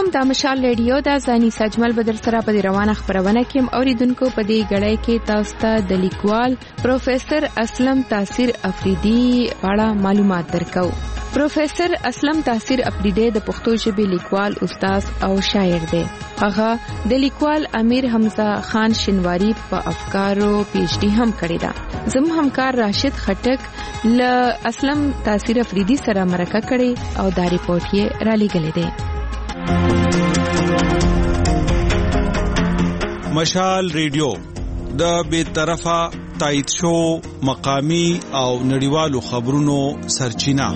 سلام، دا مشال ریډیو دا زانی سجمل بدر سره په روانه خبرونه کې اوریدونکو په دې غړای کې تاسو ته د لیکوال پروفیسر اسلم تاثیر افریدی اړه معلومات درکو. پروفیسر اسلم تاثیر افریدی د پښتو ژبې لیکوال، استاد او شاعر دی. هغه د لیکوال امیر حمزه خان شنواری په افکارو پی ایچ ډی هم کړی دا. زم همکار راشد خټک ل اسلم تاثیر افریدی سره مرکه کړي او دا ریپورت یې را لېږلی دی. مشال ریډیو د بے طرفه تایید شو مقامی او نړیوالو خبرونو سرچینه.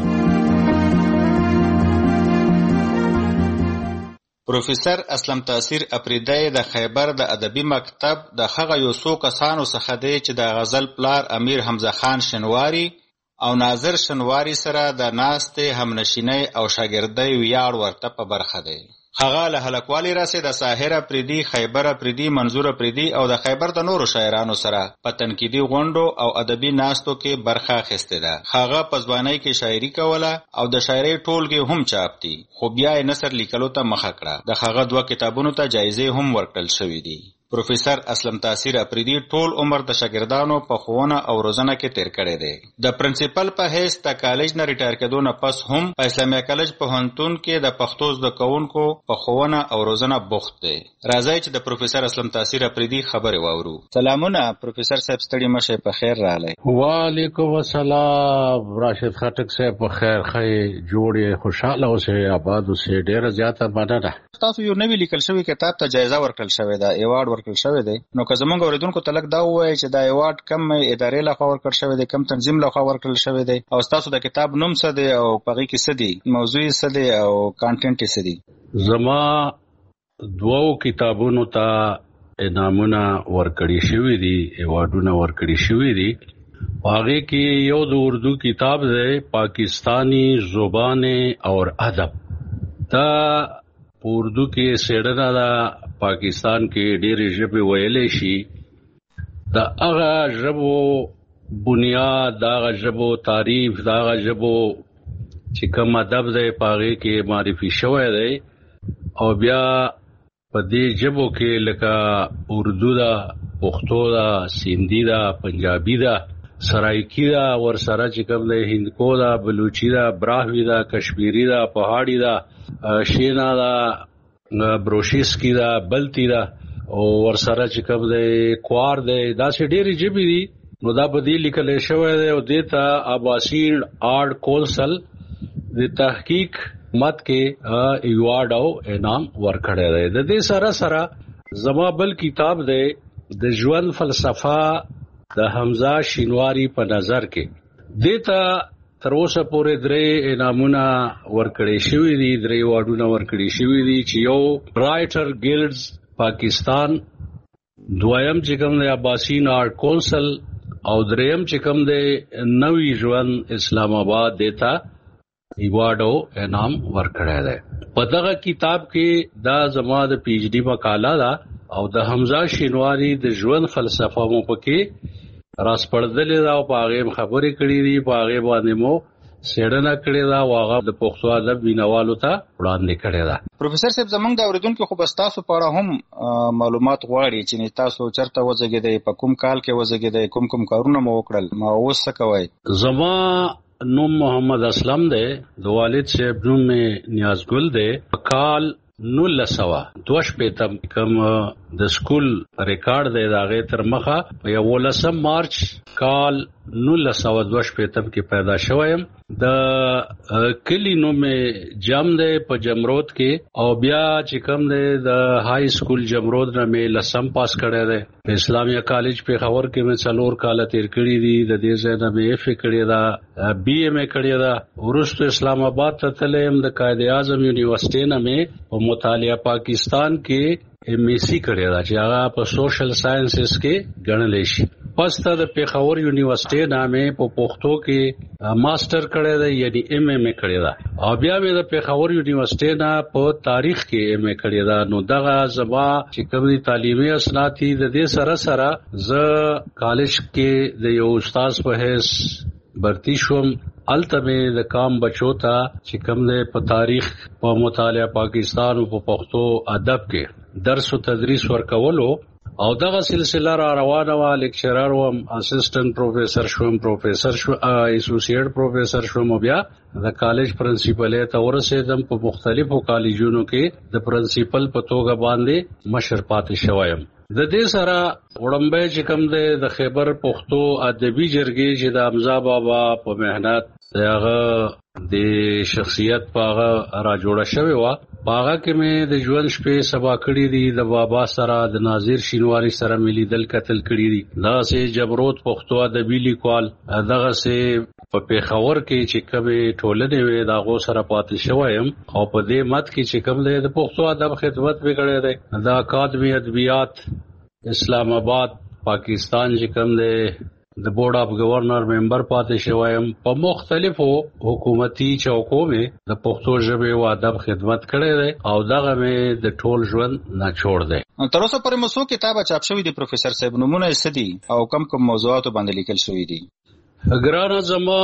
پروفیسر اسلم تاثیر افریدی د خیبر د ادبي مکتب د هغه یو څو کسانو څخه دی چې د غزل پلار امیر حمزه خان شنواری او ناظر شنواری سره د ناستې همنشینۍ او شاګردۍ ویاړ ورته په برخه دی. هغه له هلکوالي راسې د ساحر افریدي، خیبر افریدي، منظور افریدي او د خیبر د نورو شاعرانو سره په تنقیدي غونډو او ادبي ناستو کې برخه اخیستې ده. هغه په ځوانۍ کې شاعري کوله او د شاعرۍ ټولګې هم چاپ دي، خو بیا یې نثر لیکلو ته مخه کړه. د هغه 2 کتابونو ته جایزې هم ورکړل شوې دي. پروفیسر اسلم تاثیر افریدی ټول عمر د شاګردانو په ښوونه او روزنه کې تیر کړی دی. د پرنسپل په حیث د کالج نه ریټایر کېدو نه پس هم په اسلامي کالج پوهنتون کې د پښتو زده کوونکو په ښوونه او روزنه بوخت دی. راځئ چې د پروفیسر اسلم تاثیر افریدی خبرې واورو. سلامونه پروفیسر صاحب، ستړي مشه، په خیر راغلی. وعلیکم السلام راشد خټک صاحب، په خیر خې جوړې خوشاله اوسې، آباد اوسې. ډیره زیاته مننه. تاسو یو نوی لیکل شوی کتاب ته جایزه ورکړل شوې ده، ایوارډ ورکړل شوی دی. نو که زمونږ اوریدونکو ته لږ دا ووایي چې دا ایوارډ کوم ادارې لخوا ورکړل شوی دی، کوم تنظیم لخوا ورکړل شوی دی، او ستاسو د کتاب نوم څه دی او په هغې کې څه دي، موضوع یې څه دی او کانټینټ یې څه دی؟ زما 2 کتابونو ته انعامونه ورکړي شوي دي، ایوارډونه ورکړي شوي دي. هغې کې یو د اردو کتاب دی، پاکستانی زبان اور ادب. دا اردو کې سیډنه دا پاکستان کې ډېرې ژبې ویلی شي. د هغه ژبو بنیاد، د هغه ژبو تعریف، د هغه ژبو چې کوم ادب دی په هغې کې معرفي شوی دی. او بیا په دې ژبو کې لکه اردو ده، پښتو ده، سندھی ده، پنجابي ده، سرایکی ده، ورسره چې کوم دی هندکو ده، بلوچي ده، براهوي ده، کشمیری ده، پهاړي ده، شینا ده، بروشیسکی ده، بلتی ده، او ورسره چې کوم دی کوار دی. داسې ډېرې ژبې دي. نو دا په دې لیکلی شوی دی او دې ته اباسین آرټ کونسل د تحقیق مت کې ایوارډ او انعام ورکړی دی. د دې سره سره زما بل کتاب دی د ژوند فلسفه د حمزه شینواری په نظر کې. دې ته تر اوسه پورې 3 انعامونه ورکړي شوي دي، 3 ایوارډونه ورکړي شوي دي، چې یو رائټر ګیلډز پاکستان، دویم چې کوم دی اباسین آرټ کونسل، او دریم چې کوم دی نوی ژوند اسلام آباد. دیتا ایوارډ او انعام ورکړی دی. په دغه کتاب کې دا زما د پی ایچ ډي مقاله ده او د حمزه شینواری د ژوند فلسفه مو پکې راسپړدلې ده او په هغې خبرې کړې دي، په هغې باندې مو څېړنه کړې ده او هغه د پښتو ادب مینوالو ته وړاندې کړې ده. پروفیسر صاحب، زمونږ د اورېدونکو خو به ستاسو په اړه هم معلومات غواړي چې تاسو چېرته وزېږېدئ، په کوم کال کې وزېږېدئ، کوم کارونه مو وکړل، ما اوس څه کوئ؟ زما نوم محمد اسلم دی، د والد صاحب نوم مې نیازګل دی. کال 1962 کوم د سکول ریکارډ دی د هغې تر مخه په 11 مارچ کال 1962 کې پیدا شوی یم. د کلی نوم مې جم دی په جمرود کې، او بیا چې کوم دی د های سکول جمرود نه مې 10م پاس کړی دی. په اسلامیه کالج پېښور کې مې 4 کاله تیر کړي دي. د دې ځای نه مې اف کړې ده، بی ایم کړې ده. وروسته اسلام آباد ته تللی یم. د قائد اعظم یونیورسټۍ نه مې په مطالعه پاکستان کې ایم ای سی کړې ده چې هغه په سوشل ساینسز کې ګڼلی شي. پس ته د پېښور یونیورسټۍ نه مې په پښتو کې ماسټر کړی دی، یعنی ایم ایم ای کړې ده، او بیا مې د پېښور یونیورسټۍ نه په تاریخ کې ایم ای کړې ده. نو دغه زما چې کوم دي تعلیمي اسناد دي، د دې سره زه کالج کې د یو استاد په حیث برتی شوم. التمه د کام بچو ته چې کوم د په تاریخ په مطالعه پاکستان او په پښتو ادب کې درس او تدریس ورکولو او دغه سلسله را روانه و. لیکچرر و اسسټنټ پروفیسور شوم، پروفیسور شو، اسوسییټ پروفیسور شوم، بیا د کالج پرنسپل ته ورسېدم. په مختلفو کالجونو کې د پرنسپل په توګه باندې مشر پاتې شوم. د دې سره وړمبه چې کوم د خیبر پښتو ادبي جرګې چې د حمزه بابا په مهنت دغه د شخصیت پاغه را جوړه شوی و، پاغه کې مې د ژوند شپې سبا کړی دي. د بابا سره د ناظر شینواری سره ملي دل قتل کړی دي. دا سه جبروت پښتو ادبي لیکوال دغه سه په پیښور کې چې کومه ټولنه وي دا غو سره پاتې شوم او په دې مت کې چې کوم د پښتو ادب خدمت وکړی دی. د اکاډمي ادبیات اسلام آباد پاکستان چې کوم د بورډ اف گورنر ممبر پاتې شوم. په مختلفو حکومتي چوکو مې د پښتو ژبې او ادب خدمت کړی دی او دغه مې د ټول ژوند نه چھوڑ دی. تر اوسه پورې مو څو کتابه چاپ شوي دي پروفیسور صاحب؟ نمونه یې څه دي او کوم موضوعاتو باندې لیکل شوي دي؟ ګرانه زما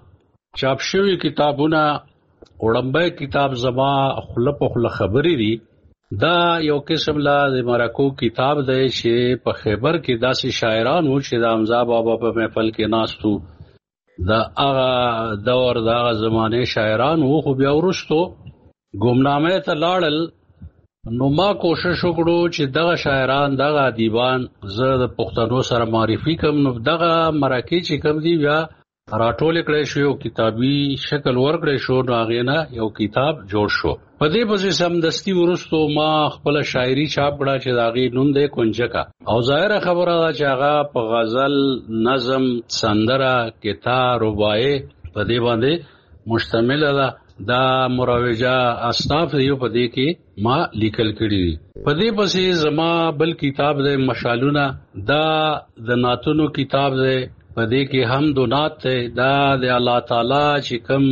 چاپ شوي کتابونه وړمبه کتاب زما خله په خله خبرې دي. دا یو قسم لا د مرکو کتاب دی چې په خیبر کې داسې شاعران وو چې د حمزه بابا په محفل کې ناستو. دا هغه دور د هغه زمانه شاعران وو، خو بیا وروستو ګمنامه ته لاړل. نو ما کوشش وکړو چې دغه شاعران دغه ادیبان زه د پښتنو سره معرفي کوم. نو دغه مرکې چې کوم دي بیا راټول کړی شو، یو کتابي شکل ورکړی شو، نو هغه نه یو کتاب جوړ شو. په دې پسې سمدستي ورستو ما خپل شاعري چاپ کړه چې داغي نوم دی کنجکا. او ظاهره خبره ده چې هغه په غزل، نظم، سندره، کتاب، رباعي په دې باندې مشتمل ده. دا مروجه اصناف یو په دې کې ما لیکل کړي دي. په دې پسې زما بل کتاب دی مشالونه، دا د ناتونو کتاب دی. په دې کې حمد و نعت دی. دا د الله تعالی چې کوم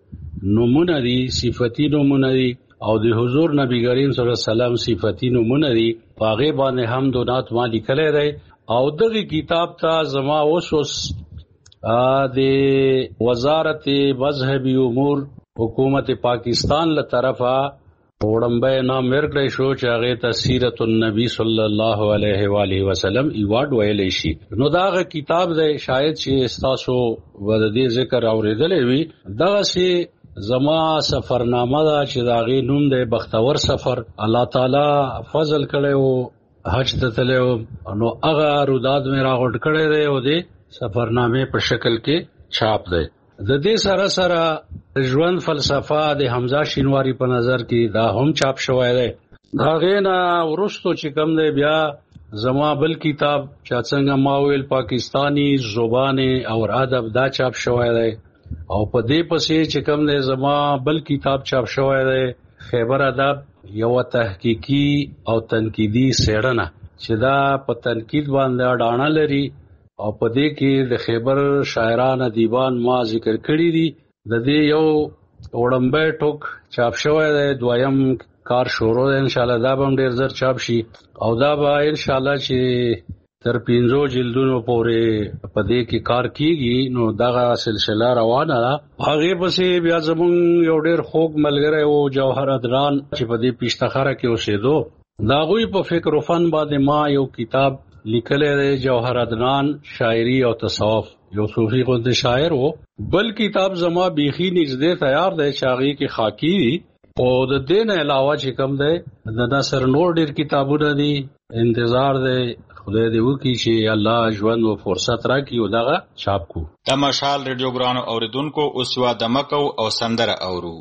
نمونه دي، صفتی نمونه دي او د حضور نبی کریم صلی الله علیه وسلم صفتی نمونه دي، هغه باندې حمد و نعت ما لیکلی دی. او دغه کتاب ته زما اوس د وزارت مذهبي امور حکومت پاکستان له طرفه وړمبه نام ورکړی شو چې هغه ته سیرت النبی صلی الله علیه و آله وسلم ایوارډ ویلی شي. نو داغه کتاب دی، شاید چې تاسو ود دې ذکر اوریدلې وي. دغه سي زما سفرنامه دا چې داغه نوم دی بختور سفر. الله تعالی فضل کړو، حج ته تلو، نو هغه روداد مې راغونډ کړی دی او د سفرنامه په شکل کې چاپ دی. د دې سره سره ژوند فلسفه د حمزه شینواری په نظر کې دا هم چاپ شوی دی. دا غینا ورستو چې کوم دی بیا زما بل کتاب چې څنګه ما ویل پاکستانی زبان او ادب دا چاپ شوی دی. او په دې پسې چې کوم دی زما بل کتاب چاپ شوی دی خیبر ادب یو تحقیقی او تنقیدی څېړنه چې دا په تنقید باندې اډانه لري. او په دې کې د خیبر شاعران ادیبان ما ذکر کړی دي. د دې یو وړمبه ټوک چاپ شوی دی، دویم کار شروع دی. ان شاء الله دا به ډیر زر چاپ شي او دا به ان شاء الله چې تر 5 جلدونو پورې په دې کې کار کیږي. نو دغه سلسله روانه ده. هغه پسې بیا زمون یو ډیر خوږ ملګری او جوهر ادران چې په دې پیشتخره کې اوسېدو، دا غوي په فکر او فن باندې ما یو کتاب لیکلی دی، جوهر ادنان شاعری او تصوف. یو صوفي غوند شاعر وو. بل کتاب زما بیخي نږدې تیار دی چې هغه کې خاکی دي. او د دې نه علاوه چې کوم دی د نصر نور ډیر کتابونه دي. انتظار دی خدای دې وکړي چې الله ژوند او فرصت راکړي او دغه چاپ کو. د مشال ریډیو ګرانو اوریدونکو اوس یو دمکو او سندره اورو.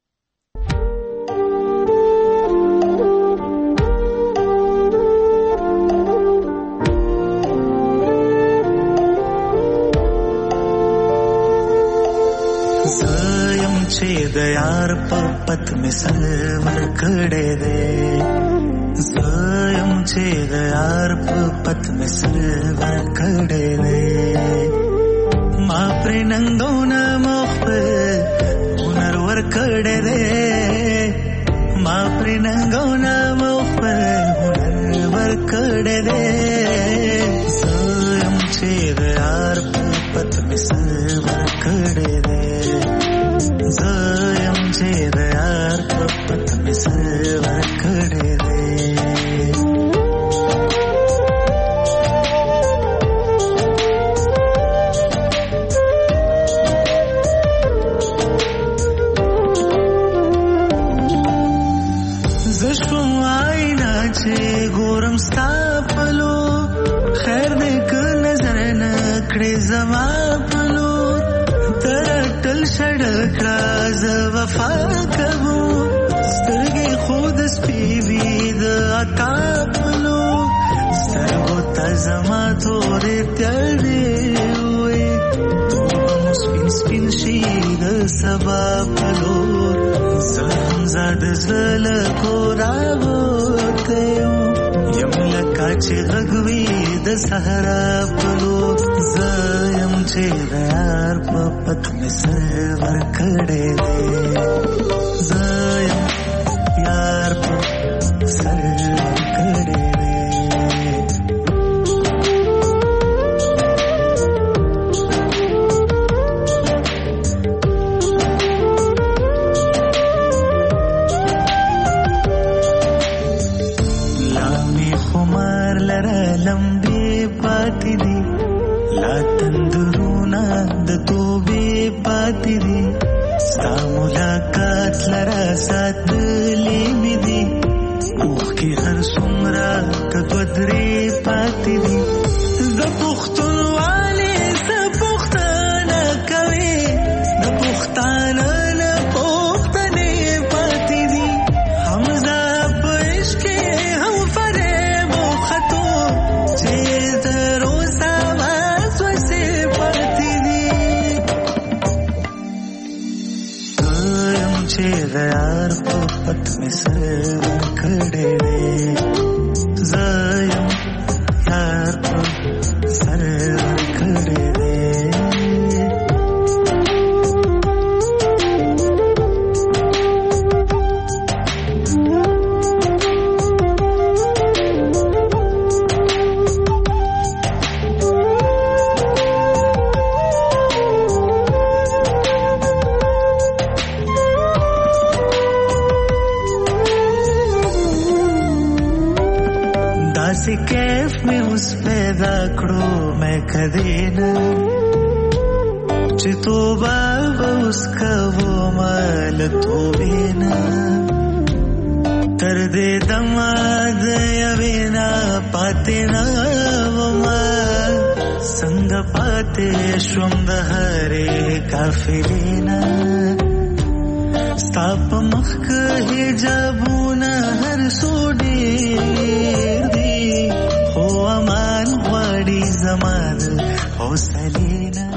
زایم چې د یار په پت می سلور کړه دې، زایم چې د یار په پت می سلور کړه دې، ما پر ننګونه مخ هنر ور کړه دې، ما پر ننګونه مخ هنر ور کړه دې، زایم چې د یار په پت می سلور کړه دې. کړې زما په لور تر ټل شړکړه ز وفا کوو سترګې خود سپیوي د عطا په لور سترګو ته زما تورې تیارې وې توبه سپین سپین شي د سبا په لور زه هم زاد زله کورا وته یم لکه چې غږوي د صحرا په لور زه یم چې د یار په پت مې سر ورکړی دی زه یم یار په سر ورکړی دی لمبې پاتې دي لا تندرونا د توبې پاتې دي ستا ملاقات لرا ساتلې مې دي اوښکې هر څومره که دوه درې پاتې دي د پښتونوالې څه پوښتنه کوې د پښتانه نه پوښتنې پاتې دي حمزه په عشق کې هم فریب وختو چې تر اوسه وسوسې پاتې دي زه یم چې د یار په پت مې سر ورکړی دی زه یم یار په سر ورکړی دی داسې کیف مې اوس پیدا کړو مې کدینا چې توبه به اوس کوم له توبې نه تر دې دمه د یوې نه پاتې نه ومه څنګه پاتې شوم د هرې قافلې نه ستا په مخ که حجابونه هر څو ډېر دي خو امان غواړي زما د حوصلې نه.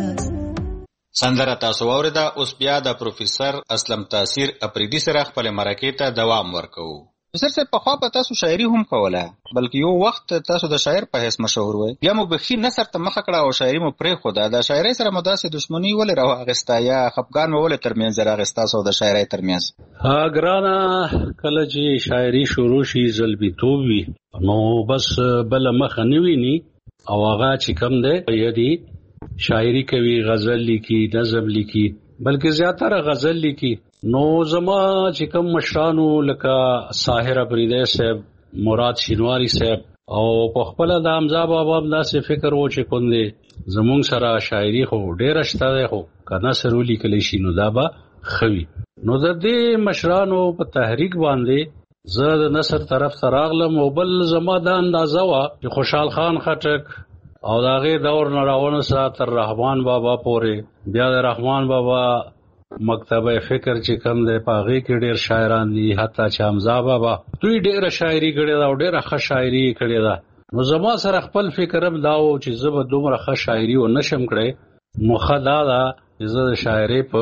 سندره تاسو واورېده. اوس بیا د پروفیسر اسلم تاثیر اپریدي سره خپل مرکې ته دوام ورکوو. پروفیسر صاحب پخوا په تاسو شاعري هم کوله بلکې یو وخت تاسو د شاعر په حیث مشهور وئ بیا مو بخي نثر ته مخه کړه او شاعري مو پرېښوده. د شاعرۍ سره مو داسې دښمني ولې راواخیسته یا خفګان مو ولې ترمنځ راغی ستاسو د شاعرۍ ترمنځ؟ ګرانه کله چې شاعري شروع شي زلمیتوب وي نو بس بله مخه نه ویني او هغه چې کم دی یعنې شاعري کوي غزل لیکي نظم لیکي بلکې زیاتره غزل لیکي. نو زما چې کوم مشرانو لکه ساحر اپریدی صاحب مراد شینواری صاحب او په خپل د حمزه بابا هم داسې فکر و چې کوم دی زمونږ سره شاعري خو ډېره شته دی خو که نثر ولیکلی شي نو دا به ښه وي. نو د دې مشرانو په تحریک باندې زه د نثر طرف ته راغلم او بل زما دا اندازه وه چې خوشحال خان خټک او د هغې دور نه راونسه تر رحمان بابا پورې بیا د رحمان بابا مکتبه فکر چې کم دی په هغې کې ډېر شاعران دي حتی چې حمزه بابا دوی ډېره شاعري کړې ده او ډېره ښه شاعري یې کړې ده. نو زما سره خپل فکر هم دا و چې زه به دومره ښه شاعري و نشم کړی نو ښه دا ده چې زه د شاعرۍ په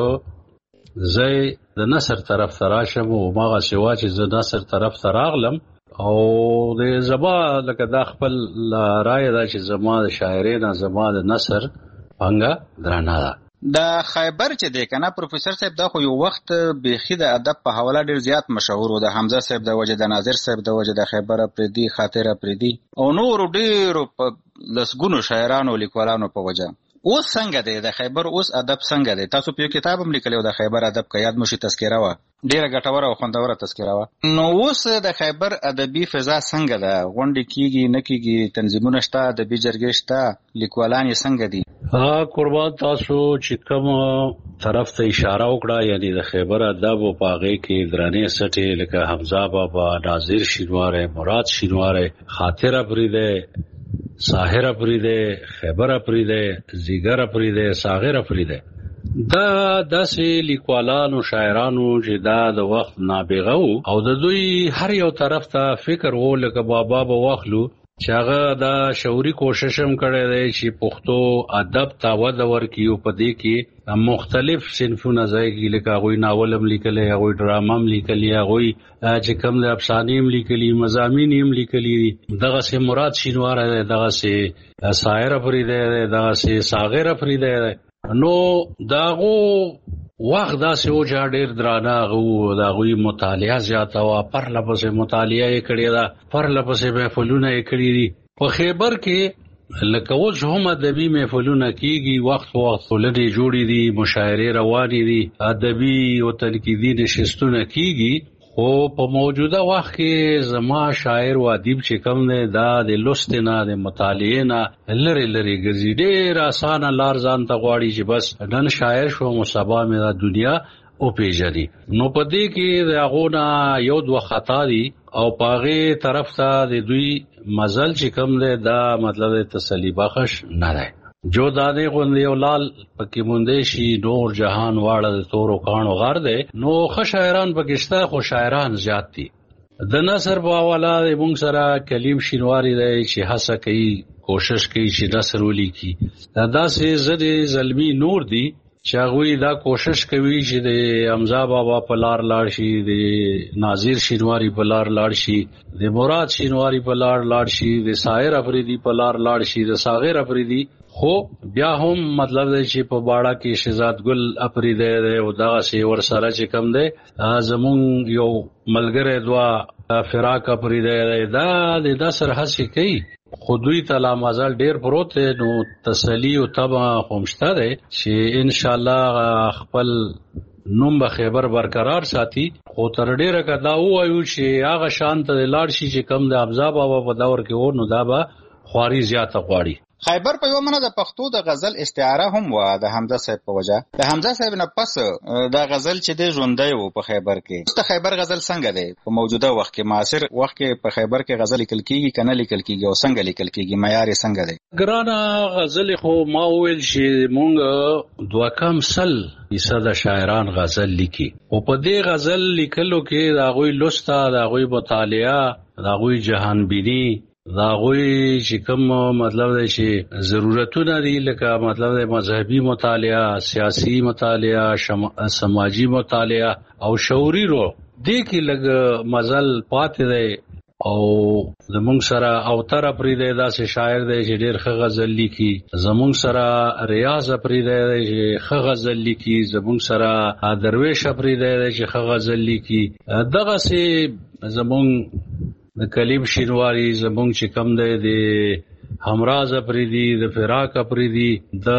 ځای د نثر طرف ته راشم او هماغسې وه چې زه نثر طرف ته راغلم او د زما لکه دا خپل رایه ده چې زما د شاعرۍ نه زما د نثر پانګه درنه ده. د خیبر چې دی کنه پروفیسر صاحب دا خو یو وخت بیخي د ادب په حواله ډیر زیات مشهور و د حمزه صاحب د وجه د ناظر صاحب د وجه د خیبر اپریدي خاطر اپریدي او نور ډیرو په لسګونو شاعرانو لیکوالانو په وجه. اوس څنګه دی د خیبر اوس ادب څنګه دی؟ تاسو په یو کتاب هم لیکلی د خیبر ادب که یاد مو شي تذکره وه ډیره ګټوره او خوندوره تذکره وه. نو اوس د خیبر ادبي فضا څنګه ده؟ غونډې کیږي نه کیږي؟ تنظیمونه شته؟ ادبي جرګې شته؟ لیکوالان یې څنګه دي؟ قربان تاسو چې کوم طرف ته اشاره وکړه یعنی د خیبر ادب او په هغې کې درنې سټې لکه حمزه بابا، ناظر شینواری، مراد شینواری، خاطر اپریدی ساحر افریده، خیبر افریده، زیګر افریده، ساغر افریده. دا داسې لیکوالانو شاعرانو چې دا د وخت نابغه وو او د دوی هر یو طرف ته فکر وو لکه بابا به واخلو چې هغه دا شعوري کوشش هم کړی دی چې پښتو ادب ته وده ورکړي او په دې کې مختلف صنفونه ځای کې لکه هغوی ناول هم لیکلی، هغوی ډرامه هم لیکلي، هغوی چې کوم د افسانې هم لیکلي، مضامین هم لیکلي دي. دغسې مراد شینواری دی، دغسې ساحر افریدی دی، دغسې ساغر افریدی دی. نو داغو وخت داسې و چې ډېر درانه هغه و، د هغوی مطالعه زیاته وه، پرله پسې مطالعه یې کړې ده، پرله پسې محفلونه یې کړي دي. په خیبر کې لکه اوس هم ادبي محفلونه کېږي، وخت په وخت ټولنې جوړې دي، مشاعرې روانې دي، ادبي او تنقیدي نشستونه کېږي. خو په موجوده وخت کې زما شاعر و ادیب چې کوم دی دا د لوستې نه د مطالعې نه لرې لرې ګرځي. ډېر اسانه لار ځان ته غواړي چې بس نن شاعر شوم او سبا مې دا دنیا وپېژني. نو په دې کې د هغو نه یو دوه خطا دي او په هغې طرف ته د دوی مزل چې کوم دی دا مطلب تسلی بخش نه دی. جو دانې غوندې یو لال پکې موندی شي، نور جهان واړه د تورو کاڼو غر دی. نو ښه شاعران پکې شته خو شاعران زیات دي. د نثر په حواله د موږ سره کلیم شینواری دی چې هڅه کوي، کوشش کوي چې نثر ولیکي. داسې ضد زلمي نور دي چې هغوی دا کوشش کوي چې د حمزه بابا په لار لاړ شي، د ناظر شینواری په لار لاړ شي، د مراد شینواری په لار لاړ شي، د ساحر افریدي په لار لاړ شي، د ساغر افریدي. خو بیا هم مطلب دی چې په باړه کې شهزاد ګل افریدی دی او دغسې ورسره چې کوم دی زمونږ یو ملګری دوه فراق افریدی دی. دا د نثر هڅې کوي خو دوی ته لا مزل ډېر پروت دی. نو تسلي او طبع خو شته دی چې انشاءالله خپل نوم به خیبر برقرار ساتي. خو تر ډېره که دا ووایو چې هغه شان ته لاړ شي چې کوم د حمزه بابا په دور کې و، نو دا به خواري زیاته غواړي. خیبر په یوه منه د پښتو د غزل استعاره هم وه د حمزه صاحب په وجه. د حمزه صاحب نه پس دا غزل چې دی ژوندی و په خیبر کې. د خیبر غزل څنګه دی په موجوده وخت کې، معاصر وخت کې په خیبر کې غزل لیکل کېږي که نه لیکل کېږي او څنګه لیکل کېږي، معیار یې څنګه دی؟ ګرانه غزل خو ما وویل چې مونږ 2% شاعران غزل لیکي او په دې غزل لیکلو کې د هغوی لوسته، د هغوی مطالعه، د هغوی جهانبیني، دا غوی چې کوم مطلب دی چې ضرورتونه دي لکه مطلب دی مذهبي مطالعه، سیاسی مطالعه، سماجی مطالعه او شعوري رو دې کې لږ مزل پاتې دی. او زمونږ سره اوتر افریدی داسې شاعر دی چې ډېر ښه غزل لیکي، زمونږ سره ریاض افریدی دی چې ښه غزل لیکي، زمونږ سره درویش افریدی دی چې ښه غزل لیکي. دغسې زمونږ د کلیم شینواری زمونږ چې کم دی د همراز افریدي، د فراق افریدي، د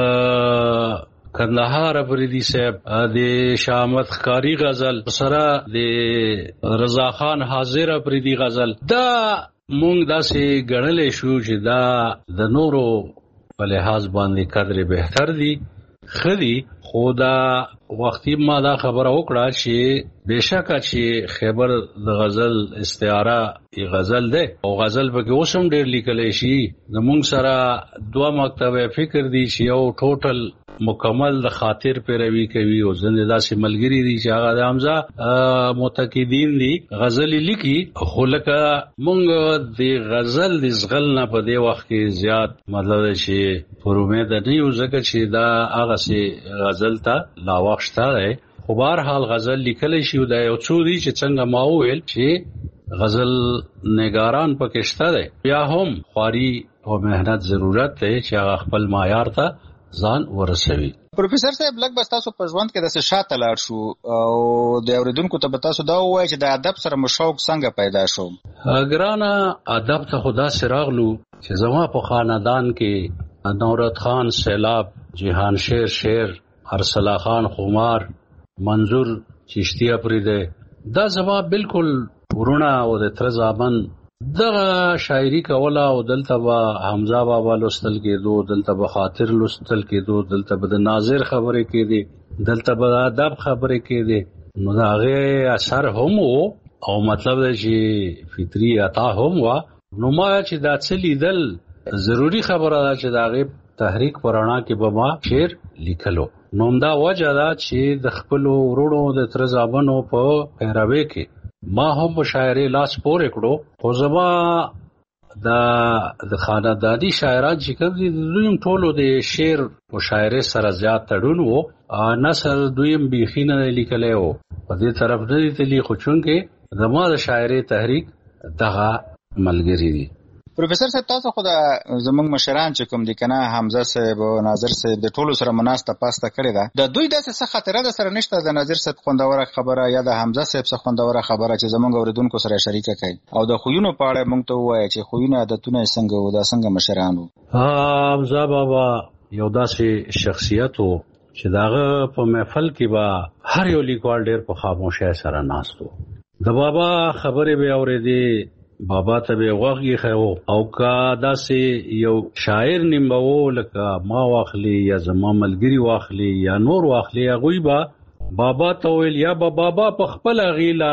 کندهار افریدي صاحب، د شامت خکاری غزل سره د رضا خان حاضر افریدي غزل، دا مونږ داسې ګڼلی شو چې دا د نورو په لحاظ باندې قدر بهتر دي، ښه دي. خو دا وختي ما دا خبره وکړه چې بېشکه چې خیبر د غزل استعاره غزل دی او غزل پکې اوس هم ډېر لیکلی شي. زمونږ سره 2 مکتبه فکر دي چې یو ټوټل مکمل د خاطر پیروي کوي او ځینې داسې ملګري دي چې هغه د حمزه معتقدین دي غزل لیکي. خو لکه مونږ د غزل د زغل نه په دې وخت کې زیات مطلب دی چې پر امید نه یو ځکه چې دا هغسې غزل ته لا وخت شته دی. خو بهرحال غزل لیکلی شي دا یو څو دي چې څنګه ما وویل چې غزل نګاران پکې شته دی. بیا هم خواري او محنت ضرورت دی چې هغه خپل معیار ته ځان ورسوي. پروفیسر صاحب لږ بس تاسو په ژوند کې داسې شاته لاړ شو او د اورېدونکو ته به تاسو دا ووایئ چې د ادب سره مو شوق څنګه پیدا شو؟ ګرانه ادب ته خو داسې راغلو چې زما په خاندان کې نورت خان سیلاب، جهان شیر، ارسلا خان خمار، منظور چشتی افریدی، دا زما بالکل ورونه او د تره زامن دغه شاعري کوله او دلته به حمزه بابا لوستل کېدو، دلته به خاطر لوستل کېدو، دلته به د ناظر خبرې کېدې، دلته به د ادب خبرې کېدې. نو د هغې اثر هم و او مطلب دی چې فطري عطا هم وه. نو ما چې دا څه لیدل ضروری خبره ده چې دا غي تحریک پرانا کې به ما شعر لیکلو. نومدا وجه دا چې د خپل ورونو د تر ځابنو په پیروي کې ما هم مشاعره لاس پورې کړو. خو زما د خاندانی شاعران چې کوم دي دویم ټولو د شعر مشاعره سره زیات تړون وو. نثر دویم بیخینه لیکلی وو په دې طرف نه دي تلی، خو چونکې زما د شاعري تحریک دغه ملګری دي. پروفیسور صاحب تاسو خو د زمونږ مشران چې کوم دي کنه حمزه صاحب او ناظر صاحب د ټولو سره مناسته پاسته کړی ده، د دوی داسې څه خاطره ده سره نشته د ناظر صاحب خوندوره خبره یا د حمزه صاحب څخه خوندوره خبره چې زمونږ اوریدونکو سره شریکه کړي او د خوینو په اړه مونږ ته وایي چې خوینه عادتونه څنګه وو، دا څنګه مشرانو؟ حمزه بابا یو داسې شخصیت وو چې داغه په محفل کې با هر یو لیکوال ډېر په خاموشۍ سره ناستو. د بابا خبرې به اورېدې، بابا ته به غوږی خو او کا داسې یو شاعر نیمبو لکه ما واخلی یا زما ملګری واخلی یا نور واخلی هغوی با بابا ته ویل یا بابا په خپل غیلا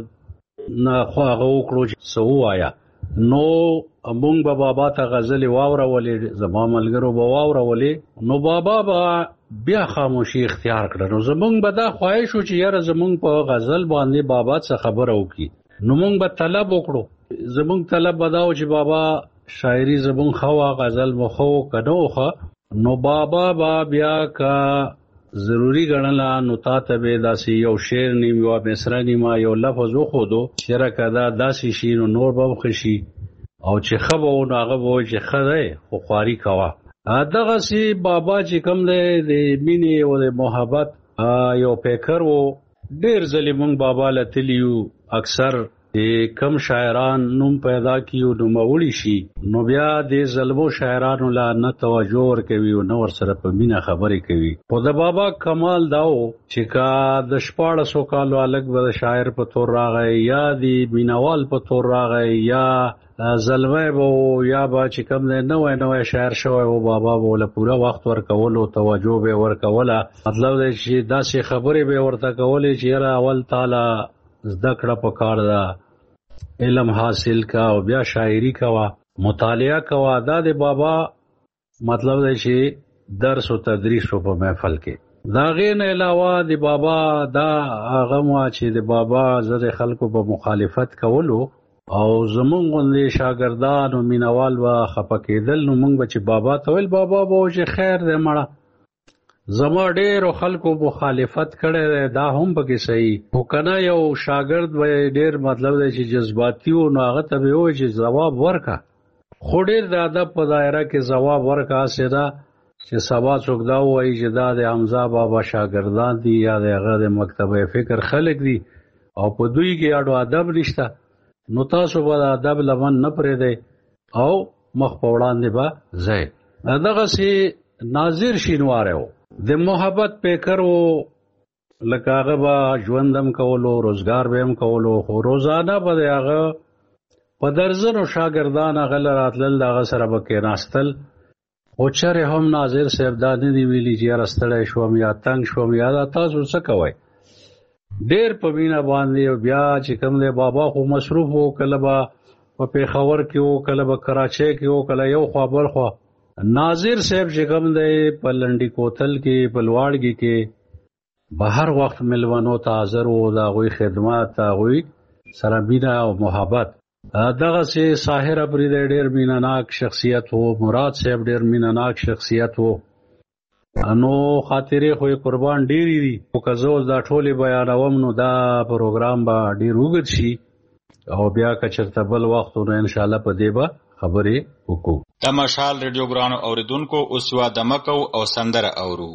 نه خو هغه وکړو سو وایا. نو مونږ به بابا ته غزل واورولې، زما ملګرو به واورولې، نو بابا با بیا خاموشي اختیار کړه. نو زمونږ به دا خواهش و چې یاره زمونږ په غزل باندې بابا څه خبره وکړي. نو مونږ به طلب وکړو، زمونږ طلب بداو چې بابا شاعری زمونږ خوا غزل مخو کنوخه. نو بابا با بیا کا ضروری ګڼلا نو تا ته به داسې یو شعر نیم یو مصرع نیم یو لفظ وخودو چې راکدا داسې شي نو نور به خشي او چې خبو نو هغه وای چې خدای خو خواري کوا. دغه سي بابا چې کوم دی د مینې او د محبت یو پیکر وو. ډېر ځلې مونږ بابا لتلیو، اکثر کم شاعران نوم پیدا کیو نو موړی شي نو بیا د ظلمو شاعرانو لا نه توجه ورکوي او نو ور سره په مینه خبرې کوي. په د بابا کمال داو چې کا د 1400 کالو الګ به شاعر په تور راغی یا د مینوال په تور راغی یا زلمه بو یا با چې کوم نه نوې شاعر شوی او بابا بوله پورا وخت ورکول او توجه به ورکوله. مطلب دی چې داسې خبرې به ورته کولې چې را اول تعالی زده کړه په کار ده، علم حاصل کا او بیا شاعری کوا، مطالعه کوا. دا د بابا مطلب دی چې درس او تدریس په محفل کې. دا غین علاوه د بابا دا هغه مو چې د بابا زره خلکو په مخالفت کولو او زمونږ غوندې شاګردان او مینوال و خپکېدل. نو مونږ به چې بابا ته ویل بابا به چې خیر دې مړه زما ډېرو خلکو مخالفت کړی دا هم پکې صحیح خو کنه یو شاګرد به ډېر مطلب دی چې جذباتي و نو هغه ته به وایي چې ځواب ورکه، خو ډېر د ادب په دایره کې ځواب ورکه هسې ده چې سبا څوک دا وایي چې دا د حمزه بابا شاګردان دي یا د هغه د مکتبه فکر خلک دي او په دوی کې اډو ادب نشته. نو تاسو به د ادب لمن نه پرېږدئ او مخ په وړاندې به ځئ. دغسې ناظر شینواری و د محبت پیکر و لکه هغه به ژوندم کولو روزګار به هم کولو، خو روزانه به د هغه په درزنو شاګردان هغه له راتلل د هغه سره به کېناستل. خو چرې هم ناظر صاحب دا نه دي ویلي چې یاره ستړی شوم یا تنګ شوم یا دا تاسو څه کوئ. ډېر په مینه باندې بیا چې کوم دی بابا خو مصروف و، کله به په پېښور کې و، کله به کراچۍ کې و، کله یو خوا بل خوا. ناظر صاحب چې کوم دی په لنډي کوتل کې په لواړګي کې به هر وخت ملونو ته حاضر و، د هغوی خدمت، هغوی سره مینه او محبت. دغسې ساحر اپریدی ډېر مینهناک شخصیت و، مراد صاحب ډېر مینهناک شخصیت و. نو خاطرې خو یې قربان ډېرې دي، خو که زه اوس دا ټولې بیانوم نو دا پروګرام به ډېر اوږد شي او بیا که چېرته بل وخت نو انشاءالله په دې به خبرې وکړو. د مشال ریډیو ګرانو اوریدونکو اوس یوه دمه کوو او سندره اورو.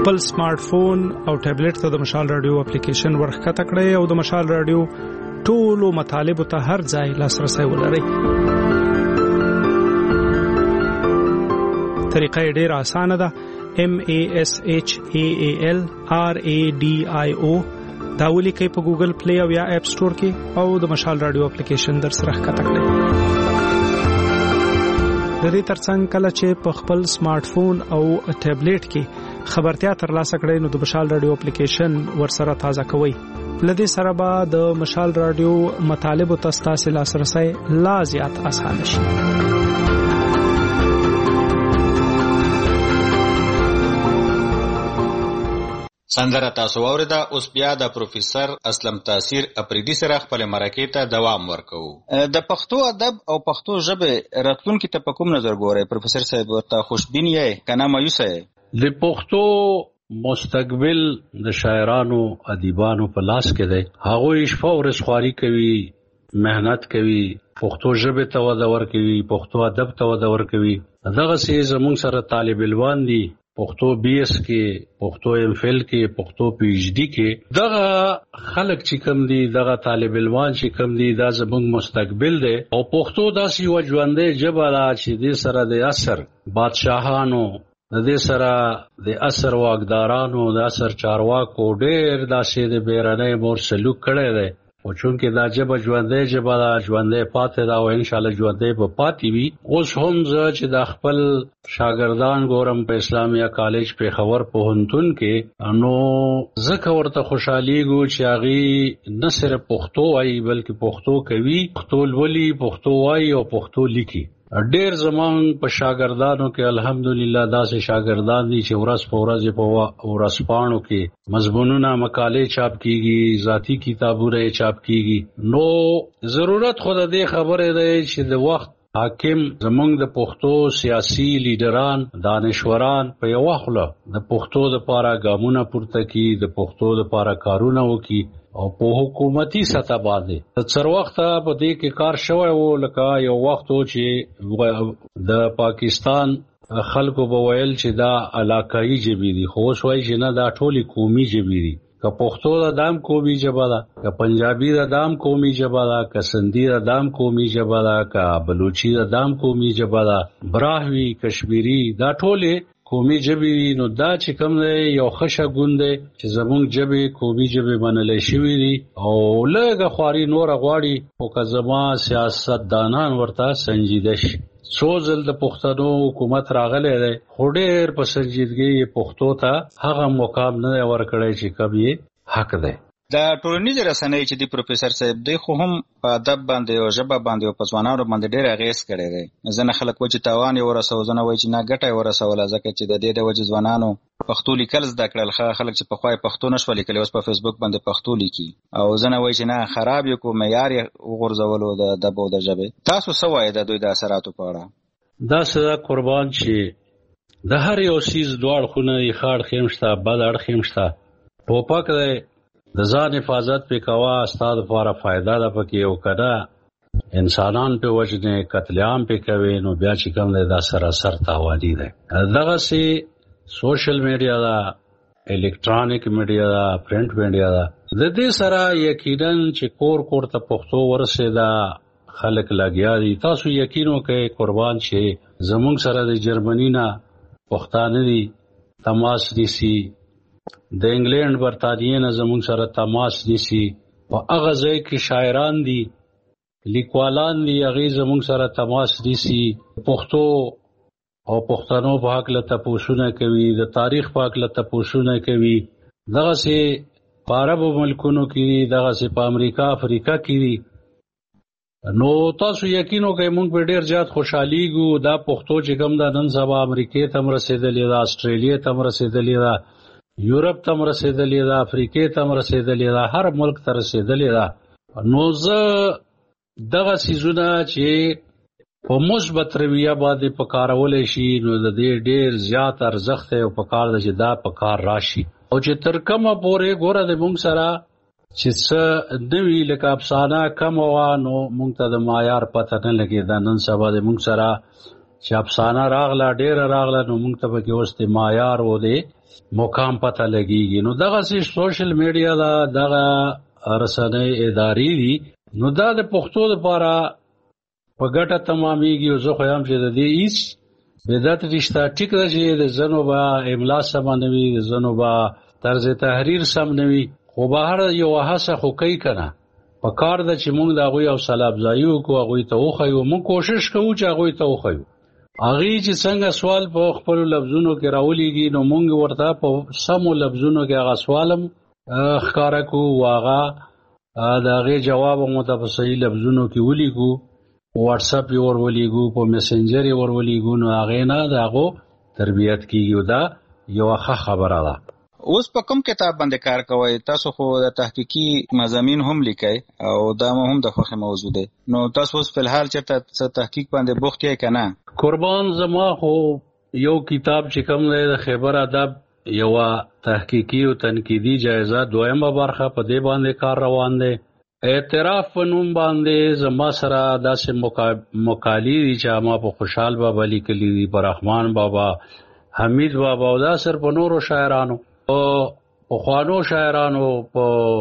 خپل سمارټ فون او ټابلیټ ته د مشال رادیو اپلیکیشن ورښکته کړئ او د مشال رادیو ټولو مطالبو ته هر ځای لاسرسی ولرئ. طریقه ډېره اسانه ده. MASHAALRADIO دا ولیکئ په ګوګل پلی او یا اپ سٹور کې او د مشال رادیو اپلیکیشن در سره ښکته کړئ. د دې ترڅنګ کله چې په خپل سمارټ فون او ټابلیټ کې خبرتیا ترلاسه کړئ نو د مشال رادیو اپلیکیشن ورسره تازه کوئ. لدې سره به د مشال رادیو مطالب او تاسو لاسرسي لا زیات اسانه شي. سندره تاسو اوریدا. اوس بیا د پروفیسور اسلم تاثیر اپریدي سره خپل مرکه ته دوام ورکوو. د پښتو ادب او پښتو ژبه راتلونکي ته په کوم نظر ګورئ پروفیسور صاحب؟ ورته خوشبین یې کنه مایوس یې؟ د پښتو مستقبل د شاعرانو ادیبانو په لاس کې دی. هغه شپه ورځ خواري کوي، مهنت کوي، پښتو ژبه ته وده ورکوي، پښتو ادب ته وده ورکوي. دغه سي زموږ سره طالب علم دي پښتو BS کې، پښتو MPhil کې، پښتو PhD کې. دغه خلک چې کوم دي، دغه طالب علمان چې کوم دي، دا زموږ مستقبل دی او پښتو داسې یو ژوندۍ ژبه ده چې دې سره د اثر بادشاهانو، د دې سره د اثر واکدارانو، د اثر چارواکو ډېر داسې د بیرنۍ مور سلوک کړی دی. او چونکې دا ژبه ژوندۍ ژبه ده، ژوندۍ پاتې ده او انشاءالله ژوندۍ به پاتې وي. اوس هم زه چې د خپل شاګردان ګورم په اسلامیه کالج پېښور پوهنتون کې، نو ځکه ورته خوشحالیږو چې هغې نه صرف پښتو وایي بلکې پښتو کوي، پښتو لولي، پښتو وایي او پښتو لیکي. ډېر زمون په شاګردانو کې الحمدلله داسې شاګردان دي چې ورځ په ورځ په ورځپاڼو کې مضمونونه مقالې چاپ کیږي، ذاتی کتابونه چاپ کیږي. نو ضرورت خو د دې خبره ده چې د وخت حاکم زمونږ د پښتو سیاسي لیډران، دانشوران په یو وخت د پښتو لپاره ګامونه پورته کړي، د پښتو لپاره کارونه وکړي او په حکومتي سطح باندې تر وخته په دې کې کار شوی و. لکه یو وخت چې د پاکستان خلکو به ویل چې دا علاقايي ژبې دي، خو اوس وایي چې نه، دا ټولې قومي ژبې دي. که پښتو د دام قومي ژبه ده، که پنجابي د دام قومي ژبه ده، که سندي د دام قومي ژبه ده، که بلوچي د دام قومي ژبه ده، براهوي، کشمیری، دا ټولې قومي ژبې. نو دا چې کوم دی یو ښه شګون دی چې زموږ ژبې قومي ژبې منلی شوي دي او لږه خواري نوره غواړي. خو که زما سیاستدانان ورته سنجیده شي. څو ځل د پښتنو حکومت راغلی دی خو ډېر په سنجیدګۍ پښتو ته هغه مقام نه دی ورکړی چې کوم یې حق دی. د ټولنیزې رسنۍ چې دی پروفیسور صاحب دی خو هم په ادب باندې او ژبه باندې او په ځوانانو باندې ډېر اغېز کړی دی. ځینې خلک وایي چې تاوان یې ورسوه، ځینې وایي چې نه ګټه یې ورسوله، ځکه چې د دې د وجې ځوانانو پښتو لیکل زده کړل. خلک چې پخوا یې پښتو نشوه لیکلی اوس په فیسبوک باندې پښتو لیکي، او ځینې وایي چې نه خراب یې کو، معیار یې وغورځولو د ادب او د ژبې. تاسو څه وایئ د دوی د اثراتو په اړه؟ داسې ده قربان چې د هر یو څیز دوه اړخونه دي، ښه اړخ هم شته، بد اړخ هم شته. ټوپک دی، د ځان حفاظت پې کوه، ستا دپاره فایده ده پکې، او که نه انسانان پې وژنې، قتل عام پې کوې، نو بیا چې کوم دی دا سراسر تاواني دی. دغسې سوشل میډیا ده، الکترانیک میډیا ده، پرنټ میډیا ده. د دې سره یقینا چې کور کور ته پښتو ورسېده، خلک لګیا دي. تاسو یقین وکړئ قربان چې زموږ سره د جرمني نه پښتانه دي تماس نیسي، د انګلینډ برطانیې نه زموږ سره تماس نیسي، په هغه ځای کې شاعران دي، لیکوالان دي، هغې زموږ سره تماس نیسي، پښتو او پښتنو په هکله تپوسونه کوي، د تاریخ په هکله تپوسونه کوي. دغسې په عربو ملکونو کې دي، دغسې په امریکا افریقا کې دي. نو تاسو یقین وکړئ موږ په ډېر زیات خوشحالیږو. دا پښتو چې کوم ده نن سبا امریکې ته هم رسېدلې ده، اسټرالیا ته هم رسېدلې ده، یورپ ته هم رسېدلې ده، افریقې ته هم رسېدلې ده، هر ملک ته رسېدلې ده. نو زه دغه څیزونه چې په مثبت رویه باندې په کارولی شي نو د دې ډېر زیات ارزښت دی او په کار ده چې دا په کار راشي. او چې تر کومه پورې ګوره د موږ سره چې څه نوي لکه افسانه کمه وه نو موږ ته د معیار پته نه لګېده. نن سبا د موږ سره چې افسانه راغله ډیره راغله نو موږ ته پکې اوس د معیار و دی مقام پته لګیږي. نو دغه سوشل میډیا دا دغه رسنۍ ادارې دي نو دا د پښتو لپاره په ګټه تمامېږي. او زه خو یم چې د دې هیڅ بدعت رشته ټیک ده چې د ځنو به املا سم نه وي، د ځنو به طرز تحریر سم نه وي، خو بهر یو هڅه خو کوي که نه. په کار ده چې موږ د هغوی حوصله افزایي وکړو، هغوی ته وښیو. موږ کوشش کوو چې هغوی ته وښیو. هغوی چې څنګه سوال په خپلو لفظونو کې راولېږي نو موږ ورته په سمو لفظونو کې هغه سوال هم ښکاره کړو، هغه د هغې جواب هم ورته په صحیح لفظونو کې ولیکو، واټساپ یې ورولېږو، په میسنجر یې ورولېږو. نو هغې نه د هغو تربیت کېږي. دا یوه ښه خبره ده. اوس په کوم کتاب باندې کار کوئ؟ تاسو خو د تحقیقي مضامین هم لیکئ او دا هم د خوښې موضوع دی. نو تاسو اوس فی الحال چېرته تحقیق باندې بوخت یې که نه؟ قربان زما خو یو کتاب چې کوم دی د خیبر ادب یوه تحقیقي او تنقیدي جایزه 2مه برخه په دې باندې کار روان دی. اعتراف په نوم باندې زما سره داسې مقالې دي چې ما په خوشحال بابا لیکلي دي، په رحمان بابا، حمید بابا او دا سر په نورو شاعرانو، په پخوانو شاعرانو، په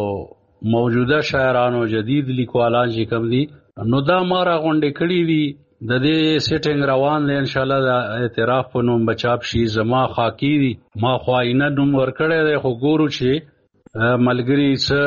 موجوده شاعرانو، جدید لیکوالان چې کوم دي نو دا ما راغونډې کړي دي. د دې سیټینګ روان دی، انشاءالله د اعتراف په نوم به چاپ شي. زما خاکی دي، ما خو آینه نوم ورکړی دی، خو ګورو چې ملګري څه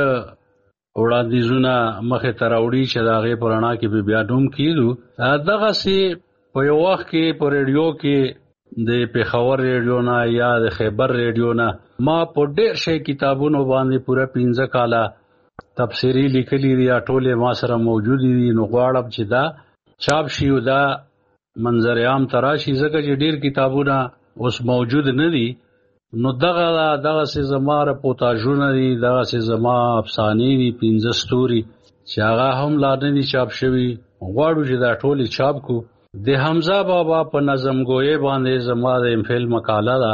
وړاندیزونه مخې ته راوړي چې د هغې په رڼا کې به بیا نوم کیدو. دغسې په یو وخت کې په ریډیو کې د پېښور ریډیو نه یا د خیبر ریډیو نه ما په ډېر شی کتابونو باندې پوره 15 کاله تبصرې لیکلي دي، ټولې ما سره موجودې دي. نو غواړم چې دا چاپ شي او دا منظر عام ته راشي، ځکه چې ډېر کتابونه اوس موجود نه دي. نو دغسې زما رپوتاژونه دي، دغسې زما افسانې دي 15 ستوري چې هغه هم لا نه دي چاپ شوي. غواړو چې دا ټولې چاپ کړو. د حمزه بابا په نظمګویۍ باندې زما د امفیل مقاله ده،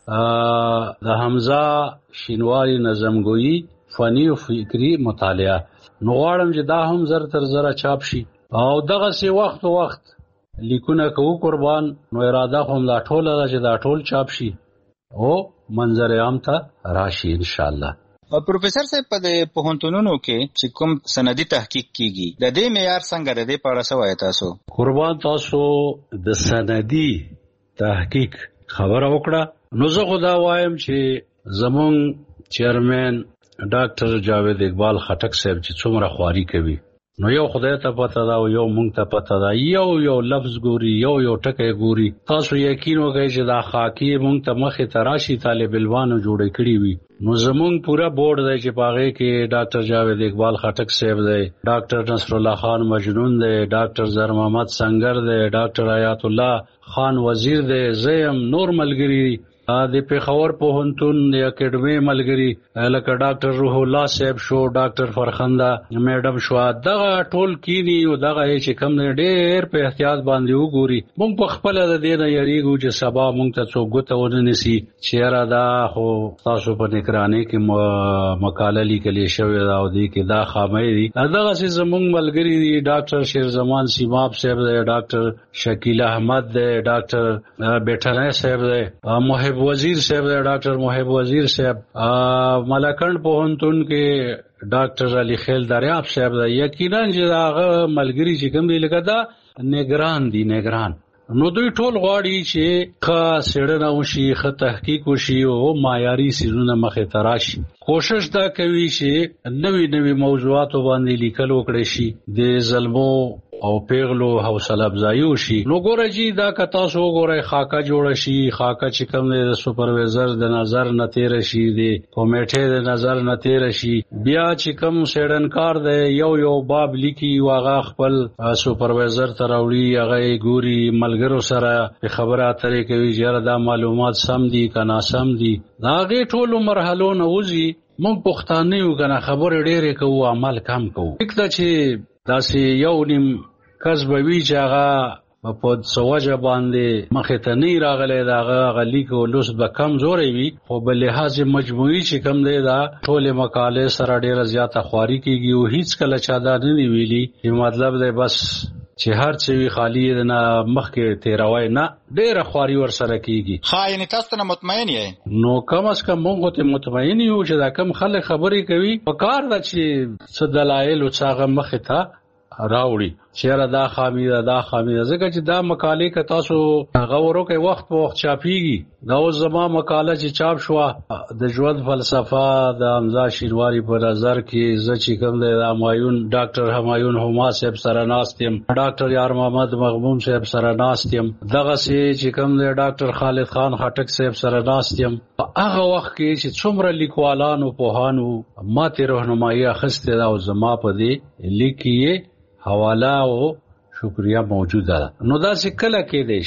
د حمزه شینواري نظمګویي فني او فکري مطالعه. نو غواړم چې دا هم زر تر زره چاپ شي. او دغسې وخت لیکونه کوو قربان. نو اراده خو هم دا ټوله ده چې دا ټول چاپ شي او منظر عام ته راشي انشاءالله. پروفیسر صاحب په د پوهنتونونو کې چې کوم سندي تحقیق کیږي د دې معیار څنګه د دې په اړه څه وایي تاسو؟ قربان تاسو د سندي تحقیق خبره وکړه. نو زه خو دا وایم چې زمونږ چیرمن ډاکټر جاوید اقبال خټک صاحب چې څومره خواري کوي نو یو خدای ته پته ده او یو مونږ ته پته ده. یو لفظ ګوري، یو ټکی ګوري. تاسو یقین وکړئ چې دا خاکی مونږ ته مخې ته راشي طالب علمانو جوړې کړي وي. نو زمونږ پوره بورډ دی چې په هغې کې ډاکټر جاوید اقبال خټک صاحب دی، ډاکټر نصر الله خان مجنون دی، ډاکټر زر محمد سنگر دی، ډاکټر حیات الله خان وزیر دی، زه یم، نور ملګري د پېښور پوهنتون د اکیډمۍ ملګري لکه ډاکټر روح الله صاحب شو، ډاکټر فرخنده میډم شو. دغه ټول کینی او دغه چې کم ډېر په احتیاط باندې وګوري. موږ په خپله د دې نه یریږو چې سبا موږ ته څوک ګوته ونه نیسي چې یاره دا خو تاسو په نگرانۍ کې مقاله لیکلې شوې ده او دې کې دا خامۍ دي. دغسې زموږ ملګري دي، ډاکټر شیرزمان سیماب صاحب دی، ډاکټر شکیل احمد دی، ډاکټر بیټنی صاحب دی، محب وزیر صاحب دی، ډاکټر محب وزیر صاحب، ملکند پوهنتون کې ډاکټر علي خیل دریاب صاحب دی. یقینا چې هغه ملګري چې کوم دی لکه دا نگران دي، نگران. نو دوی ټول غواړي چې ښه څېړنه وشي، ښه تحقیق وشي او معیاري څیزونه مخې ته راشي. کوشش دا کوي چې نوي موضوعاتو باندې لیکل وکړي شي، د ظلمو او پیغلو حوصله افزایي وشي. نو ګوره جی دا که تاسو وګورئ خاکه جوړه شي، خاکه چې کوم دی د سوپرویزر د نظر نه تېره شي، د کمیټې د نظر نه تېره شي. بیا چې کوم څېړنکار دی یو باب لیکي او هغه خپل سوپرویزر ته راوړي، هغه یې ګوري، ملګرو سره خبره اترې کوي چې یاره دا معلومات سم دي که ناسم دي. د هغې ټولو مرحلو نه وځي. موږ پښتانه یو که نه خبرې ډېرې کوو، عمل کم کوو. ټیک ده چې داسې یو نیم کس به وي چې هغه په څه وجه باندې مخې ته نه راغلی، د هغه لیک او لوست به کمزوری وي، خو به لحاظ مجموعي چې کوم دی دا ټولې مقالې سره ډېره زیاته خواري کېږي. او هیڅ کله چا دا نه دي ویلي چې مطلب دی بس چې هر څه خالی نه مخکې تیروي نه ډېر خواري ور سره کیږي. خاين تاسو نه مطمئن یې؟ نو کم از کم موږ ته مطمئن یو چې دا کم خلک خبرې کوي په کار دا چې څه دلایل او څنګه مخه ته راوړي چیرې دا خامي دا ځکه چې دا مقاله ک تاسو غوړو کې وخت په وخت چاپیږي. دا زما مقاله چې چاپ شو د ژوند فلسفه د حمزه شینواری په نظر کې ز چې کوم د همایون ډاکټر همایون هما صاحب سره ناستم، ډاکټر یار محمد مغموم صاحب سره ناستم، دغه چې کوم د ډاکټر خالد خان خټک صاحب سره ناستم. هغه وخت کې چې څومره لیکوالانو پوهانو ماته راهنمایي اخیسته دا زما په دې لیکي حواله او شکریا موجوده ده. نو دا څه کله کې دی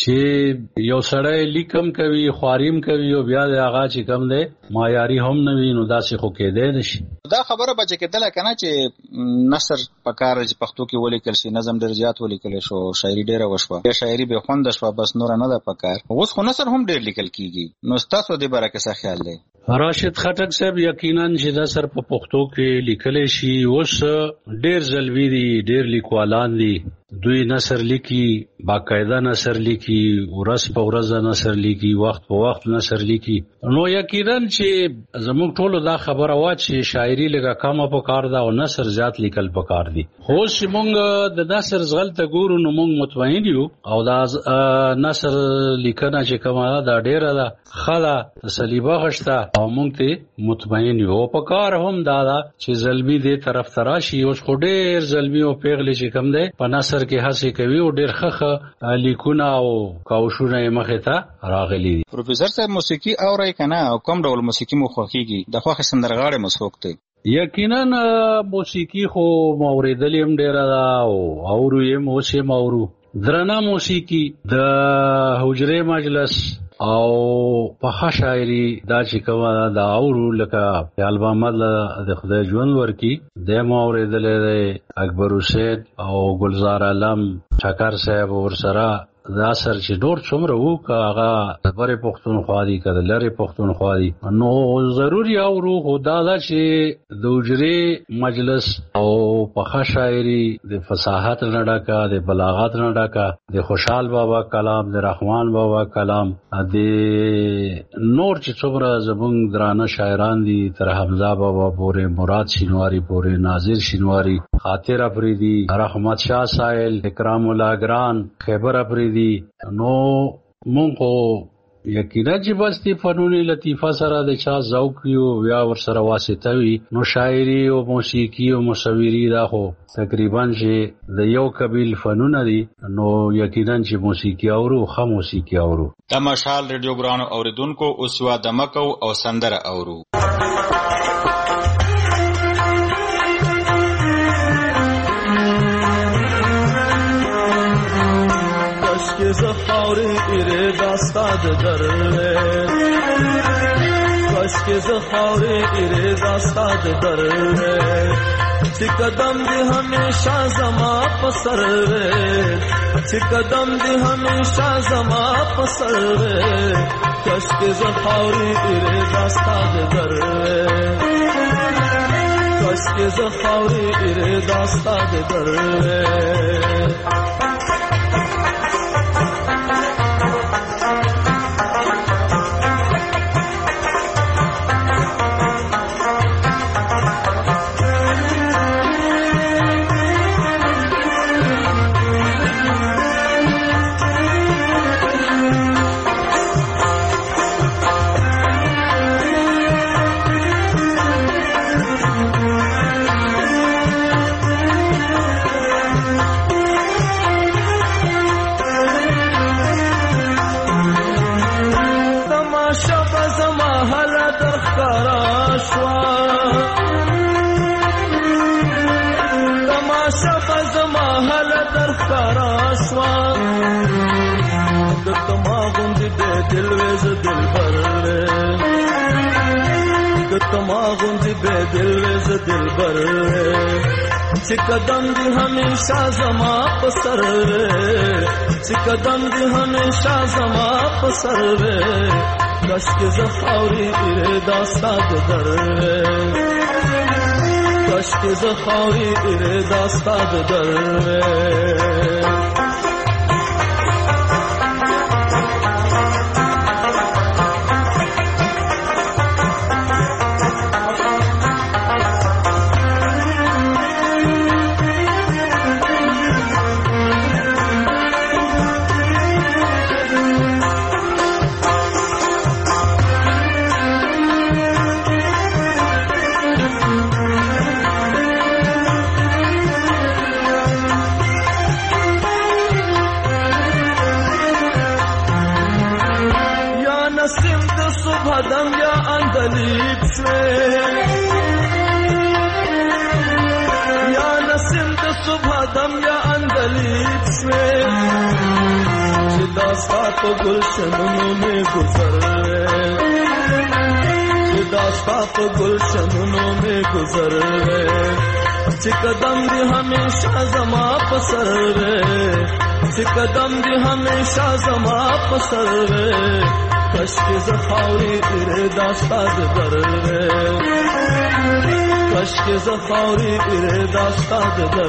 چې یو سړی لیکم کوي خواریم کوي او بیا د هغه چې کم دی معیاري هم نه وي، نو دا څه خو کې دی نشي. دا خبره به چې کېدله کنه چې نثر په کار چې پښتو کې ولیکل شي، نظم ډېر زیات ولیکل شو، شاعري ډېره وشوه، یا شاعري به خوند شوه، بس نور نه ده په کار. اوس خو نثر هم ډېر لیکل کیږي. نو تاسو دې باره کې څه خیال دی؟ راشد خټک صاحب یقینا چې نثر په پښتو کې لیکل شي اوس ډېر زلوی دي، ډېر لیکوالان دي، دوی نثر لیکي، باقاعده نثر لیکي، ورځ په ورځ نثر لیکي، وخت په وخت نثر لیکي. نو یقینا چې زموږ ټولو دا خبره وا چې شاعري لږه کمه په کار ده او نثر زیات لیکل په کار دي. خو چې موږ د نثر زغلته ګورو نو موږ مطمئن یو او دا نثر لیکنه چې کومه دا ډېره ده خلا تسلی بخښته او موږ ته مطمئن یو. په کار هم دا چې زلمی دې طرف تراشي. اوس خو ډېر زلمی او پیغلې چې کم دی په نثر کې هڅه کوي او ډېر ښه لیکونه او کاوشونه یې مخې ته راغلي دي. پروفیسور صاحب موسیقي اورئ کنه او کوم ډول موسیقي مو خوښیږي؟ د خوښې سندرغاړی مو څوک دی؟ یقینا موسیقي خو موریدل هم ډېره ده او اورو یې اوس هم اورو. درنه موسیقي د حجرې مجلس او په شاعري دا چې کومه دا اورو لکه البوم د خدای ژوند ورکی د موریدل اکبر حسین او گلزار علم ټکر صاحب ورسره دا اثر چې ډور څومره وو هغه د بره پښتونخوا دي که د لرې پښتونخوا دي نو ضروري اورو. خو دا چې د حجرې مجلس او پخه شاعري د فصاحت نه ډکه، د بلاغت نه ډکه، د خوشحال بابا کلام، د رحمان بابا کلام، د نور چې څومره زمونږ درانه شاعران دي تر حمزه بابا پورې، مراد شینواری پورې، ناظر شینواری، خاطر افریدی، رحمت شاه سائل، اکرام الله گران، خیبر افریدی. نو مونږ یقینا چې بس دی فنون لطیفه سره د چا ذوق یو یا ور سره واسطه وي نو شاعري او موسیقي او مصوری دا خو تقریبا چې د یو قبیل فنون دي. نو یقینا چې موسیقي اورو خو موسیقي اورو. د مشال ریډیو ګرانو اوریدونکو اوس وا دمکو او سندره اورو. که زخاری ایره داستاد دره کاش که زخاری ایره داستاد دره چه قدم دی همیشه زما پسر وے چه قدم دی همیشه زما پسر وے کاش که زخاری ایره داستاد دره کاش که زخاری ایره داستاد دره. چه قدم دی ہمیشہ زما پسر وے چه قدم دی ہمیشہ زما پسر وے کاش کے زخاوری ایرے داستاد در وے کشکې زه خاورې اراده ستا د در گلشنوں میں گزر داستا تو گلشنوں میں گزر چقدم دی ہمیشہ زما پسر چقدم دی ہمیشہ زما پسر کشک زخاوری تیرے داستا در کشک زخاوری تیرے داستا در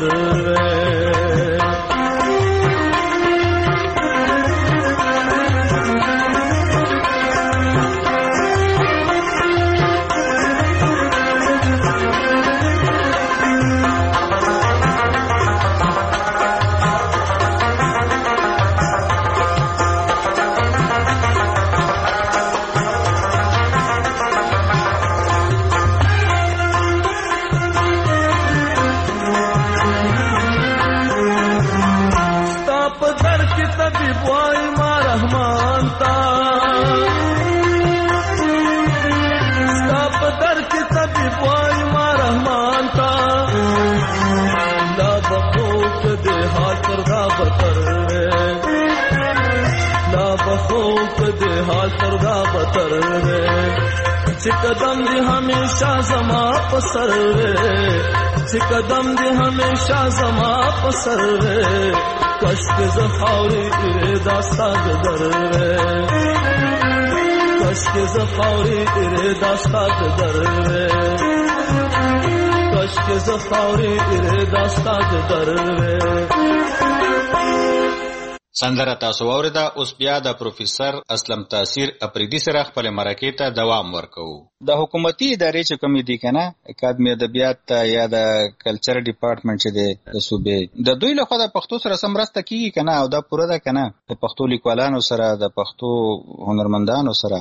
چقدم دی ہمیشہ زما پسر چقدم دی ہمیشہ زما پسر کشک زخاوری تیرے داستا در کشک زخاوری تیرے داستا در کشک زخاوری تیرے داستا در سندره تاسو واوریده. اوس بیا د پروفیسر اسلم تاثیر اپریدي سره خپل مرکې ته دوام ورکوو. د حکومتي ادارې چې کومې دي کنه اکاډمي ادبیات یا د کلچر ډپارټمنټ چې دی د صوبې د دوی لخوا د پښتو سره سم مرسته کیږي کنه او دا پوره ده کنه د پښتو لیکوالانو سره د پښتو هنرمندانو سره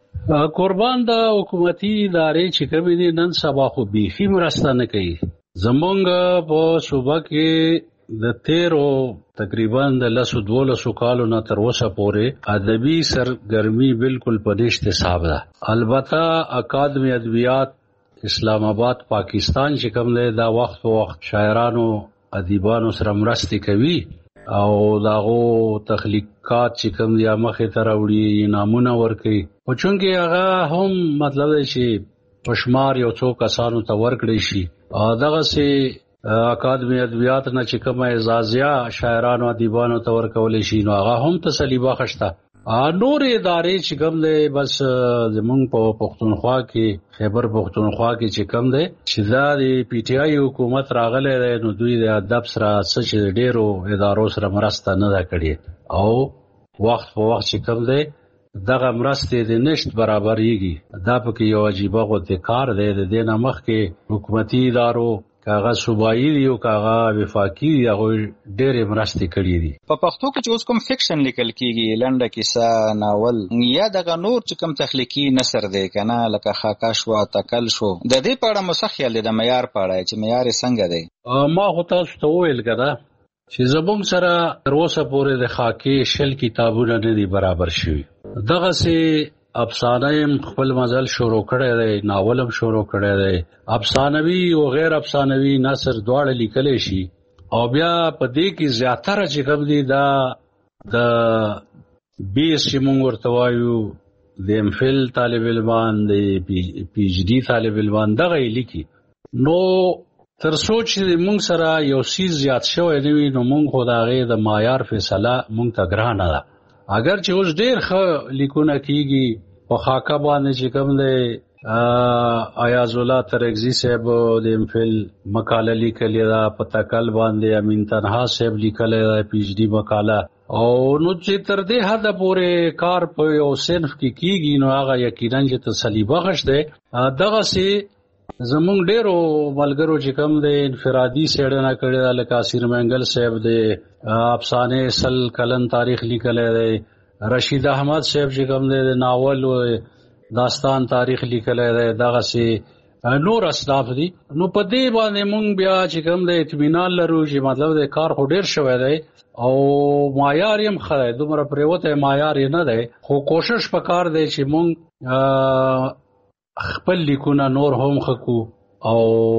قربان د حکومتي ادارې چې کومې دي نن سبا خو بیخي مرسته نه کوي. زمونږ په صوبه کې د تیرو تقریبا د 12 کالو نه تر اوسه پورې ادبي سرګرمي بالکل په نشته حساب ده. البته اکاډمي ادبیات اسلام آباد پاکستان چې کوم دی دا وخت شاعرانو ادیبانو سره مرسته کوي او داغو تخلیقات چې کوم دی مخه ته راوړي نامونه ورکي او چونګي هغه هم مطلب دی چې پښمار یو څو کسانو ته ورکړي شي دغه سي اکاډمي ادبیات نه چې کومه اعزازیا شاعرانو ادیبانو ته ورکول شي نو هغه هم تسلی بخښته. نور ادارې چې کوم دی بس زمونږ په پښتونخوا کې خیبر پښتونخوا کې چې کوم دی چې دا د پی ټی آی حکومت راغلی دی نو دوی د ادب سره څه ډیرو ادارو سره مرسته نه ده کړې او وخت په وخت چې کوم دی دغه مرستې د نشت برابرېږي. دا پکې یو عجیبه غوته کار دی. د دې نه مخکې حکومتي ادارو کاغه صوبایي دی او کاغه وفاقي دی هغه ډېرې مرستې کړې دي. په پښتو کې چې اوس کوم فکشن لیکل کیږي لنډه کیسه ناول یا دغه نور چې کوم تخلیقي نثر دی کنه لکه خاکا شو تکل شو د دې په اړه مسخیل د معیار په اړه چې معیار څنګه دی ما خو تاسو ته ویل کړه چې زبون سره تر اوسه پورې د خاکي شل کتابونه نه دي برابر شوي. دغه سي افسانه خپل مزل شروع کړی دی ناولم شروع کړی دی افسانوي او غیر افسانوي نثر دواړه لیکل شي او بیا په دې کې زیاتره چې کوم دي دا د بیس چې موږ ورته وایو د امفل طالب علمان د پی ایچ ډي طالب علمان دغه لیکي نو تر سوچ موږ سره یو سیز زیات شوی دی نو موږ خو د هغې د معیار فیصله موږ ته ګرانه ده. اگر چې اوس ډېر ښه لیکونه کیږي په خاکه باندې چې کوم دی ایاز الله ترغزی صاحب د امفل مقاله لیکلې ده، په تکل باندې امین تنها صاحب لیکلې ده پی ایچ ډی مقاله. او نو چې تر دې حد پورې کار په یو صنف کې کیږي نو هغه یقینا چې تسلی بخش دی. دغه سي زمونږ ډیرو ملګرو چې کوم د انفرادي څېړنه کړې ده، لکه اسیر منګل صاحب د افسانه سل کلن تاریخ لیکلی دی، رشید احمد صاحب چې کوم د ناول داستان تاریخ لیکلی دی، دغه سي نور اصناف دي. نو په دې باندې مونږ بیا چې کوم د اطمینان لرو چې مطلب د کار خو ډیر شوی دی او معیار یې مخه دومره پریوته معیار یې نه دی، خو کوشش پکار دی چې مونږ خپل لیکونه نور هم خکو او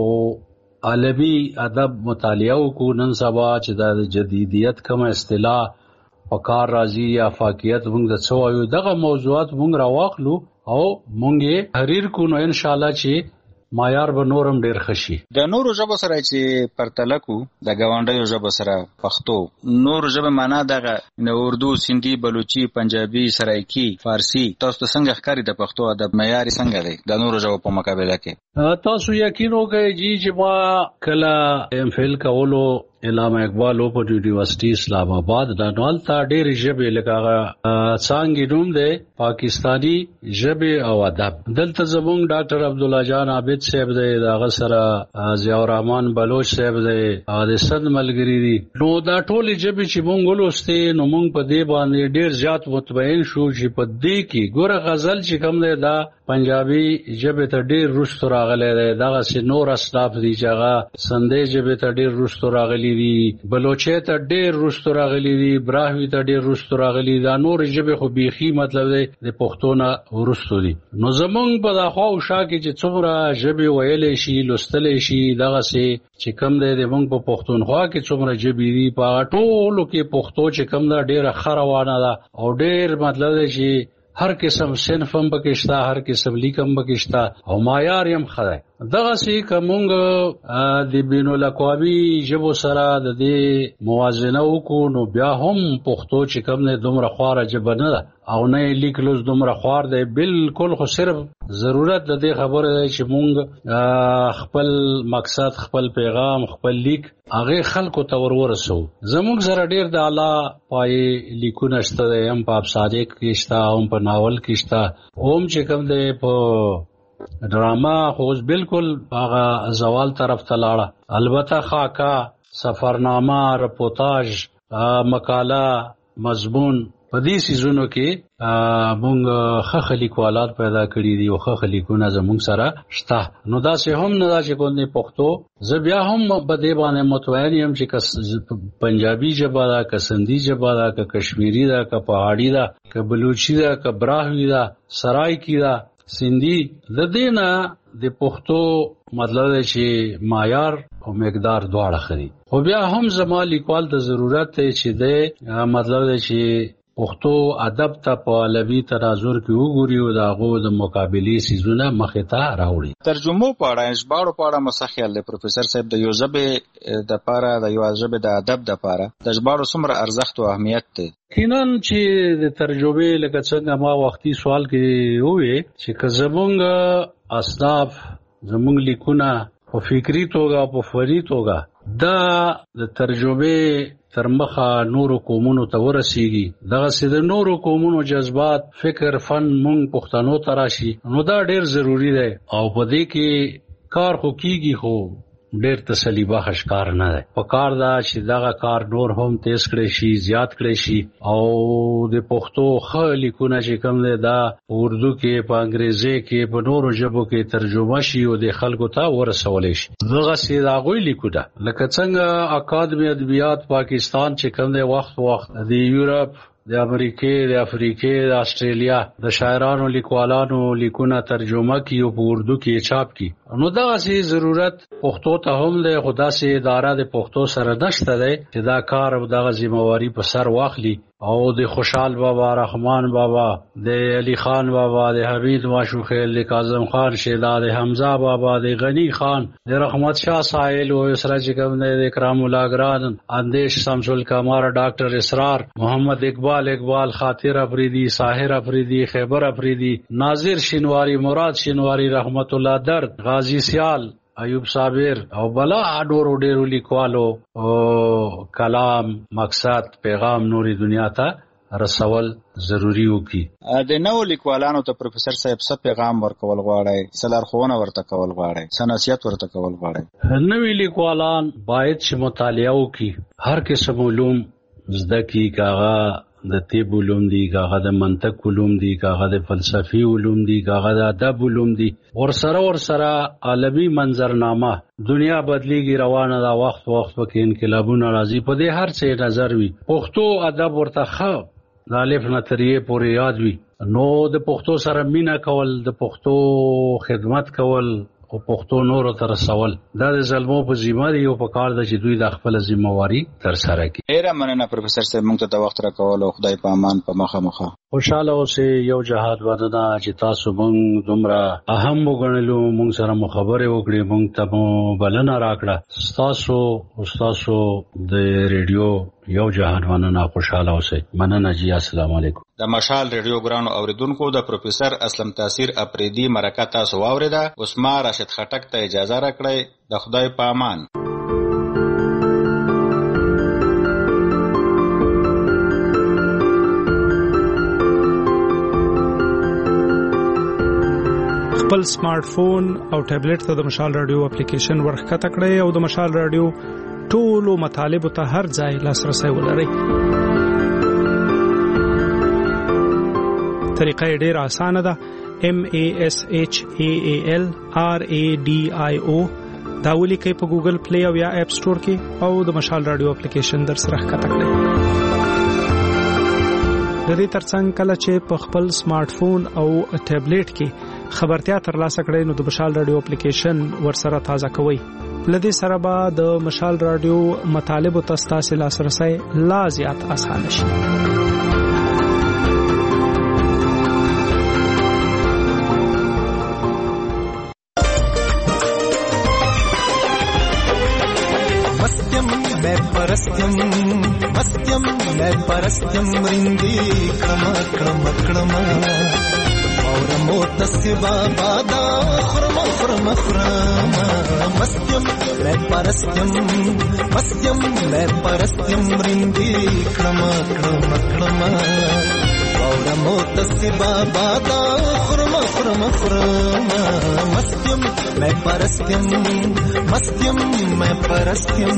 عالمي ادب مطالعه وکړو. نن سبا چې د جدیدیت کوم اصطلاح پکار راځي یا افاقیت مونږ د څه وایو، دغه موضوعات مونږ راواخلو او مونږ یې تحریر کو، نو ان شاء الله چې معیار به نورم ډیر خشي. د نورو ژبو سره چې پرتله کو د ګاونډیو ژبو سره پښتو نورو ژبه معنا دغه نه اردو، سندي، بلوچي، پنجابي، سرایکی، فارسی، تاسو څنګه ښکاری د پښتو ادب معیار څنګه دی د نورو ژبو په مقابله کې؟ تاسو یقین وکړئ چې ما کله امفل کولو علامه اقبال اوپن یونیورسيټي اسلام آباد دا نوال تا ډېر ژبې لکه څنګه نوم دی پاکستانی ژبې او ادب. دلته زمونږ ډاکټر عبدالله جان عابد صاحب دی، داغه سره ضیاء الرحمن بلوچ صاحب دی، د سند ملګری دي. نو دا ټولې ژبې چې مونږ ولوستې نو مونږ په دې باندې ډېر زیات مطمئن شو چې په دې کې ګوره غزل چې کوم دی دا پنجابي ژبې ته ډېر رستو راغلی دی، دغه سي نور اصناف دي چې هغه سندي ژبې ته ډېر رستو راغلي دي، بلوچي ته ډېر رستو راغلي دي، براهوي ته ډېر رستو راغلي دي. دا نور ژبې خو بيخي مطلب دی د پښتو نه ورستو دي. نو زمونږ په دا خوا او شا کې چې څومره ژبې ویلې شي لوستلې شي، دغه سي چې کم دی د مونږ په پښتونخوا کې څومره ژبې دي په ټولو کې پښتو چې کم دا ډېره ښه روانه ده او ډېر مطلب دی چې هر قسم صنف هم پکې شته، هر قسم لیک هم پکې شته او معیار هم ښه دی. دغه سي کومونږ د بین الاقوامي ژبو سره د دې موازنه وکړو نو بیا هم پښتو چې کوم نه دومره خواره ژبه نه ده او نه لیک لوست دومره خوار دی بالکل. خو صرف ضرورت د دې خبره ده چې مونږ خپل مقصد، خپل پیغام، خپل لیک هغه خلکو ته ورسو. زمونږ سره ډیر د اعلی پای لیکونه شته، هم په افسانه کې شته، هم په ناول کې شته، هم چې کوم دی په ډراما خو بالکل هغه زوال طرف ته لاړه. البته خاکا، سفرنامه، رپورتاج، مقاله، مضمون په دې سيزونو کې مونږ ښه لیکوالات پیدا کړي دي او ښه لیکونه زمونږ سره شته. نو دا څه هم نه دا چې کومه پښتو زه بیا هم په دې باندې متوجه یم چې پنجابي ژبه ده، که سندي ژبه ده، که کشمیری ده، که پهاړی ده، که بلوچي ده، که براهوي ده، سرایکی ده، سندي. د دینه د پښتو مطلب دی چې معیار او مقدار دواړه خري. خو بیا هم زما لیکوال ته ضرورت دی چې د مطلب دی چې پښتو ادب ته په عالمي تناظر کې وګوري او دغه د مقابلې سيزونه مخې ته راوړي. ترجمه پاړه ژباړو پاړه مسخیل د پروفیسور صاحب د یو ژبه د پاره د یو ژبه د ادب د پاره د ژباړو څومره ارزښت او اهمیت دی؟ کینن چې د ترجمه لکه څنګه ما وختي سوال کې وې چې که زمونږ اصناف زمونږ لیکونه په فکری توګه په فوري توګه دا د ترجمه تر مخه نورو قومونو ته ورسیږي، دغه سید نورو قومونو جذبات، فکر، فن مونږ پښتنو ته راشي، نو دا ډیر ضروری دی او په دې کې کار خو کیږي خو ډیر تسلی بخش کار نه دی. په کار دا چې دغه کار نور هم تیز کړی شي، زیات کړی شي او د پښتو ښه لیکونه چې کوم دی دا اردو کې، په انګریزي کې، په نورو ژبو کې ترجمه شي او د خلکو ته ورسولې شي. دغه سید هغه لیکونه لکه څنګه اکادمی ادبیات پاکستان چې کوم دی وخت د یورپ، د امریکې، د افریقې، د استرالیا د شاعرانو لیکوالانو لیکونه ترجمه کی او په اردو کې چاپ کی. نو دغه سي ضرورت پښتو ته هم له خدا سي اداره د پښتو سره نشته دی چې دا کار او دغه ذمہواری په سر واخلي او د خوشحال بابا، رحمان بابا، د علي خان بابا، د حمید ماشوخیل، د کاظم خان شیدا، د حمزه بابا، د غنی خان، د رحمت شاه سائل او اسراج کوم د اکرام الله ګران، اندیش شمس القمر، ډاکټر اسرار، محمد اقبال خاطر افریدی، ساحر افریدی، خیبر افریدی، ناظر شینواری، مراد شینواری، رحمت الله درد، غازی سیال، ایوب صابر او بلا ډیرو لیکوالو او کلام، مقصد، پیغام نوري دنیا ته رسول ضروری وکي. د نوو لیکوالانو ته پروفیسور صاحب څه پیغام ورکول غواړي؟ څه لارښوونه ورته کول غواړي؟ څه نصیحت ورته کول غواړي؟ نوي لیکوالان باید چې مطالعه وکي، هر قسم علوم زده کی، کاغه د طب علوم دي، کاغه د منطق علوم دي، کاغه د فلسفي علوم دي، کاغه د ادب علوم دي، ورسره عالمي منظرنامه، دنیا بدلیږي، روانه دا وخت پکې انقلابونه راځي، په دې هر څه نظر وي. پښتو ادب ورته ښه د الف نه تر یې پورې یاد وي، نو د پښتو سره مینه کول، د پښتو خدمت کول او پښتو نور ته رسول، دا د ظلمو په ذمہ دی او په کار د چې دوی د خپل ذمہواری تر سره کوي. ډیره مننه پروفیسور صاحب، موږ ته د وخت راکول او خدای په امان په مخه. خوشاله اوسئ. یو جهاد ودانه چې تاسو موږ دومره اهم وګڼلو، موږ سره مو خبرې وکړې، موږ ته مو بلنه راکړه. تاسو د ریډیو یو جهاد مننه. خوشاله اوسئ. مننه جی. السلام علیکم. د مشال ریډیو ګرانو اوریدونکو، د پروفیسور اسلم تاثیر اپریدي مرکه تاسو واوریده. اوس ما راشد خټک ته اجازه راکړئ. د خدای په امان. خپل سمارټ فون او ټابلیټ ته د مشال رادیو اپلیکیشن ورخکته کړئ او د مشال رادیو ټولو مطالبه ته هر ځای لاسرسي ولرئ. طریقه ډیره اسانه ده. MASHAAL RADIO دا ولیکئ په ګوګل پلی او یا اپ سٹور کې او د مشال رادیو اپلیکیشن در سره ښکته کړئ. د دې ترڅنګ کله چې په خپل سمارټ فون او ټابلیټ کې خبرتیا ترلاسه کړئ نو د مشال رادیو اپلیکیشن ورسره تازه کوئ. لدې سره به د مشال رادیو مطالب او تاسو لاسرسي لا زیات اسانه شي. मस्त्यम मैं परस्त्यम रिंदी क्रम और मोतस्बा बादा खुरम मस्त्यम मैं परस्त्यम रिंदी क्रम और मोतस्बा बादा खुरम मस्त्यम मैं परस्त्यम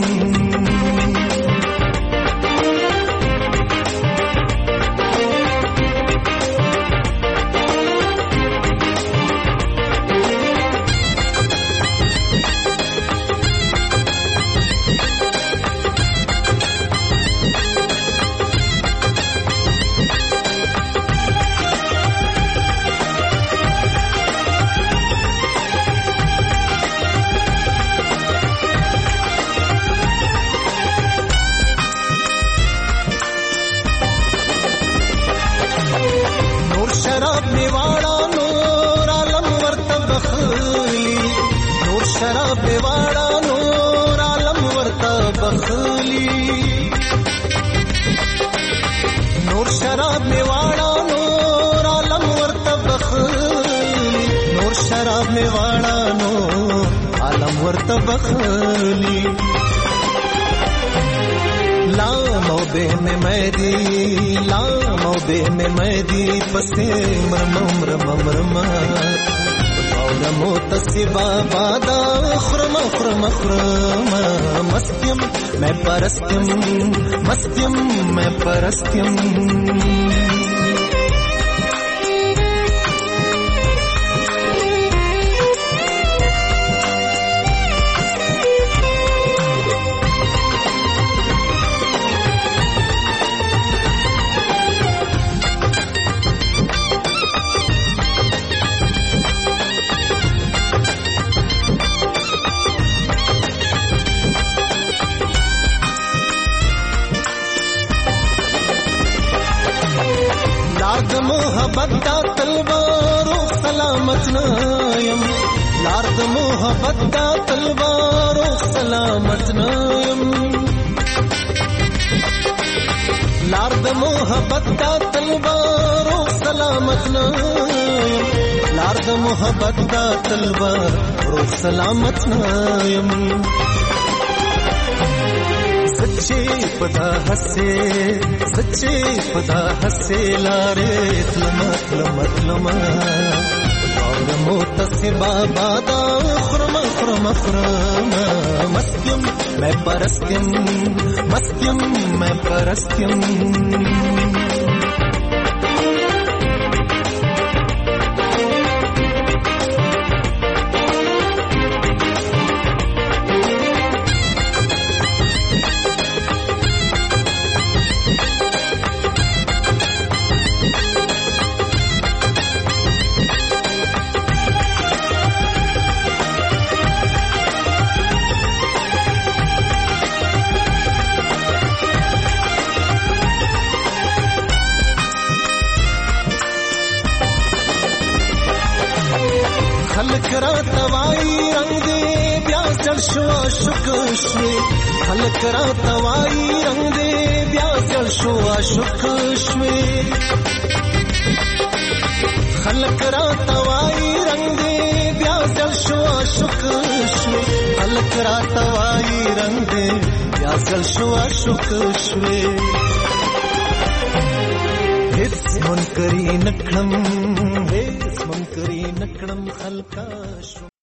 बखली ला मौबे में मैदी पसे मरम और मोतसिबा बादा खुरम मस्त्यम मैं परस्त्यम محبت دا تلوارو سلامت نایم لار د محبت دا تلوارو سلامت نایم لار د محبت دا تلوارو سلامت نایم لار د محبت دا تلوارو سلامت نایم सच्चे पदा हसे लारे तलमा और मोतसिबा बादा खुरमा मस्किम मैं परस्किम खलक रातवाई रंग दे ब्याह जल शुआ शुकश्वे खलक रातवाई रंग दे ब्याह जल शुआ शुकश्वे खलक रातवाई रंग दे ब्याह जल शुआ शुकश्वे खलक रातवाई रंग दे ब्याह जल शुआ शुकश्वे हिस मुनकरी नखम खलका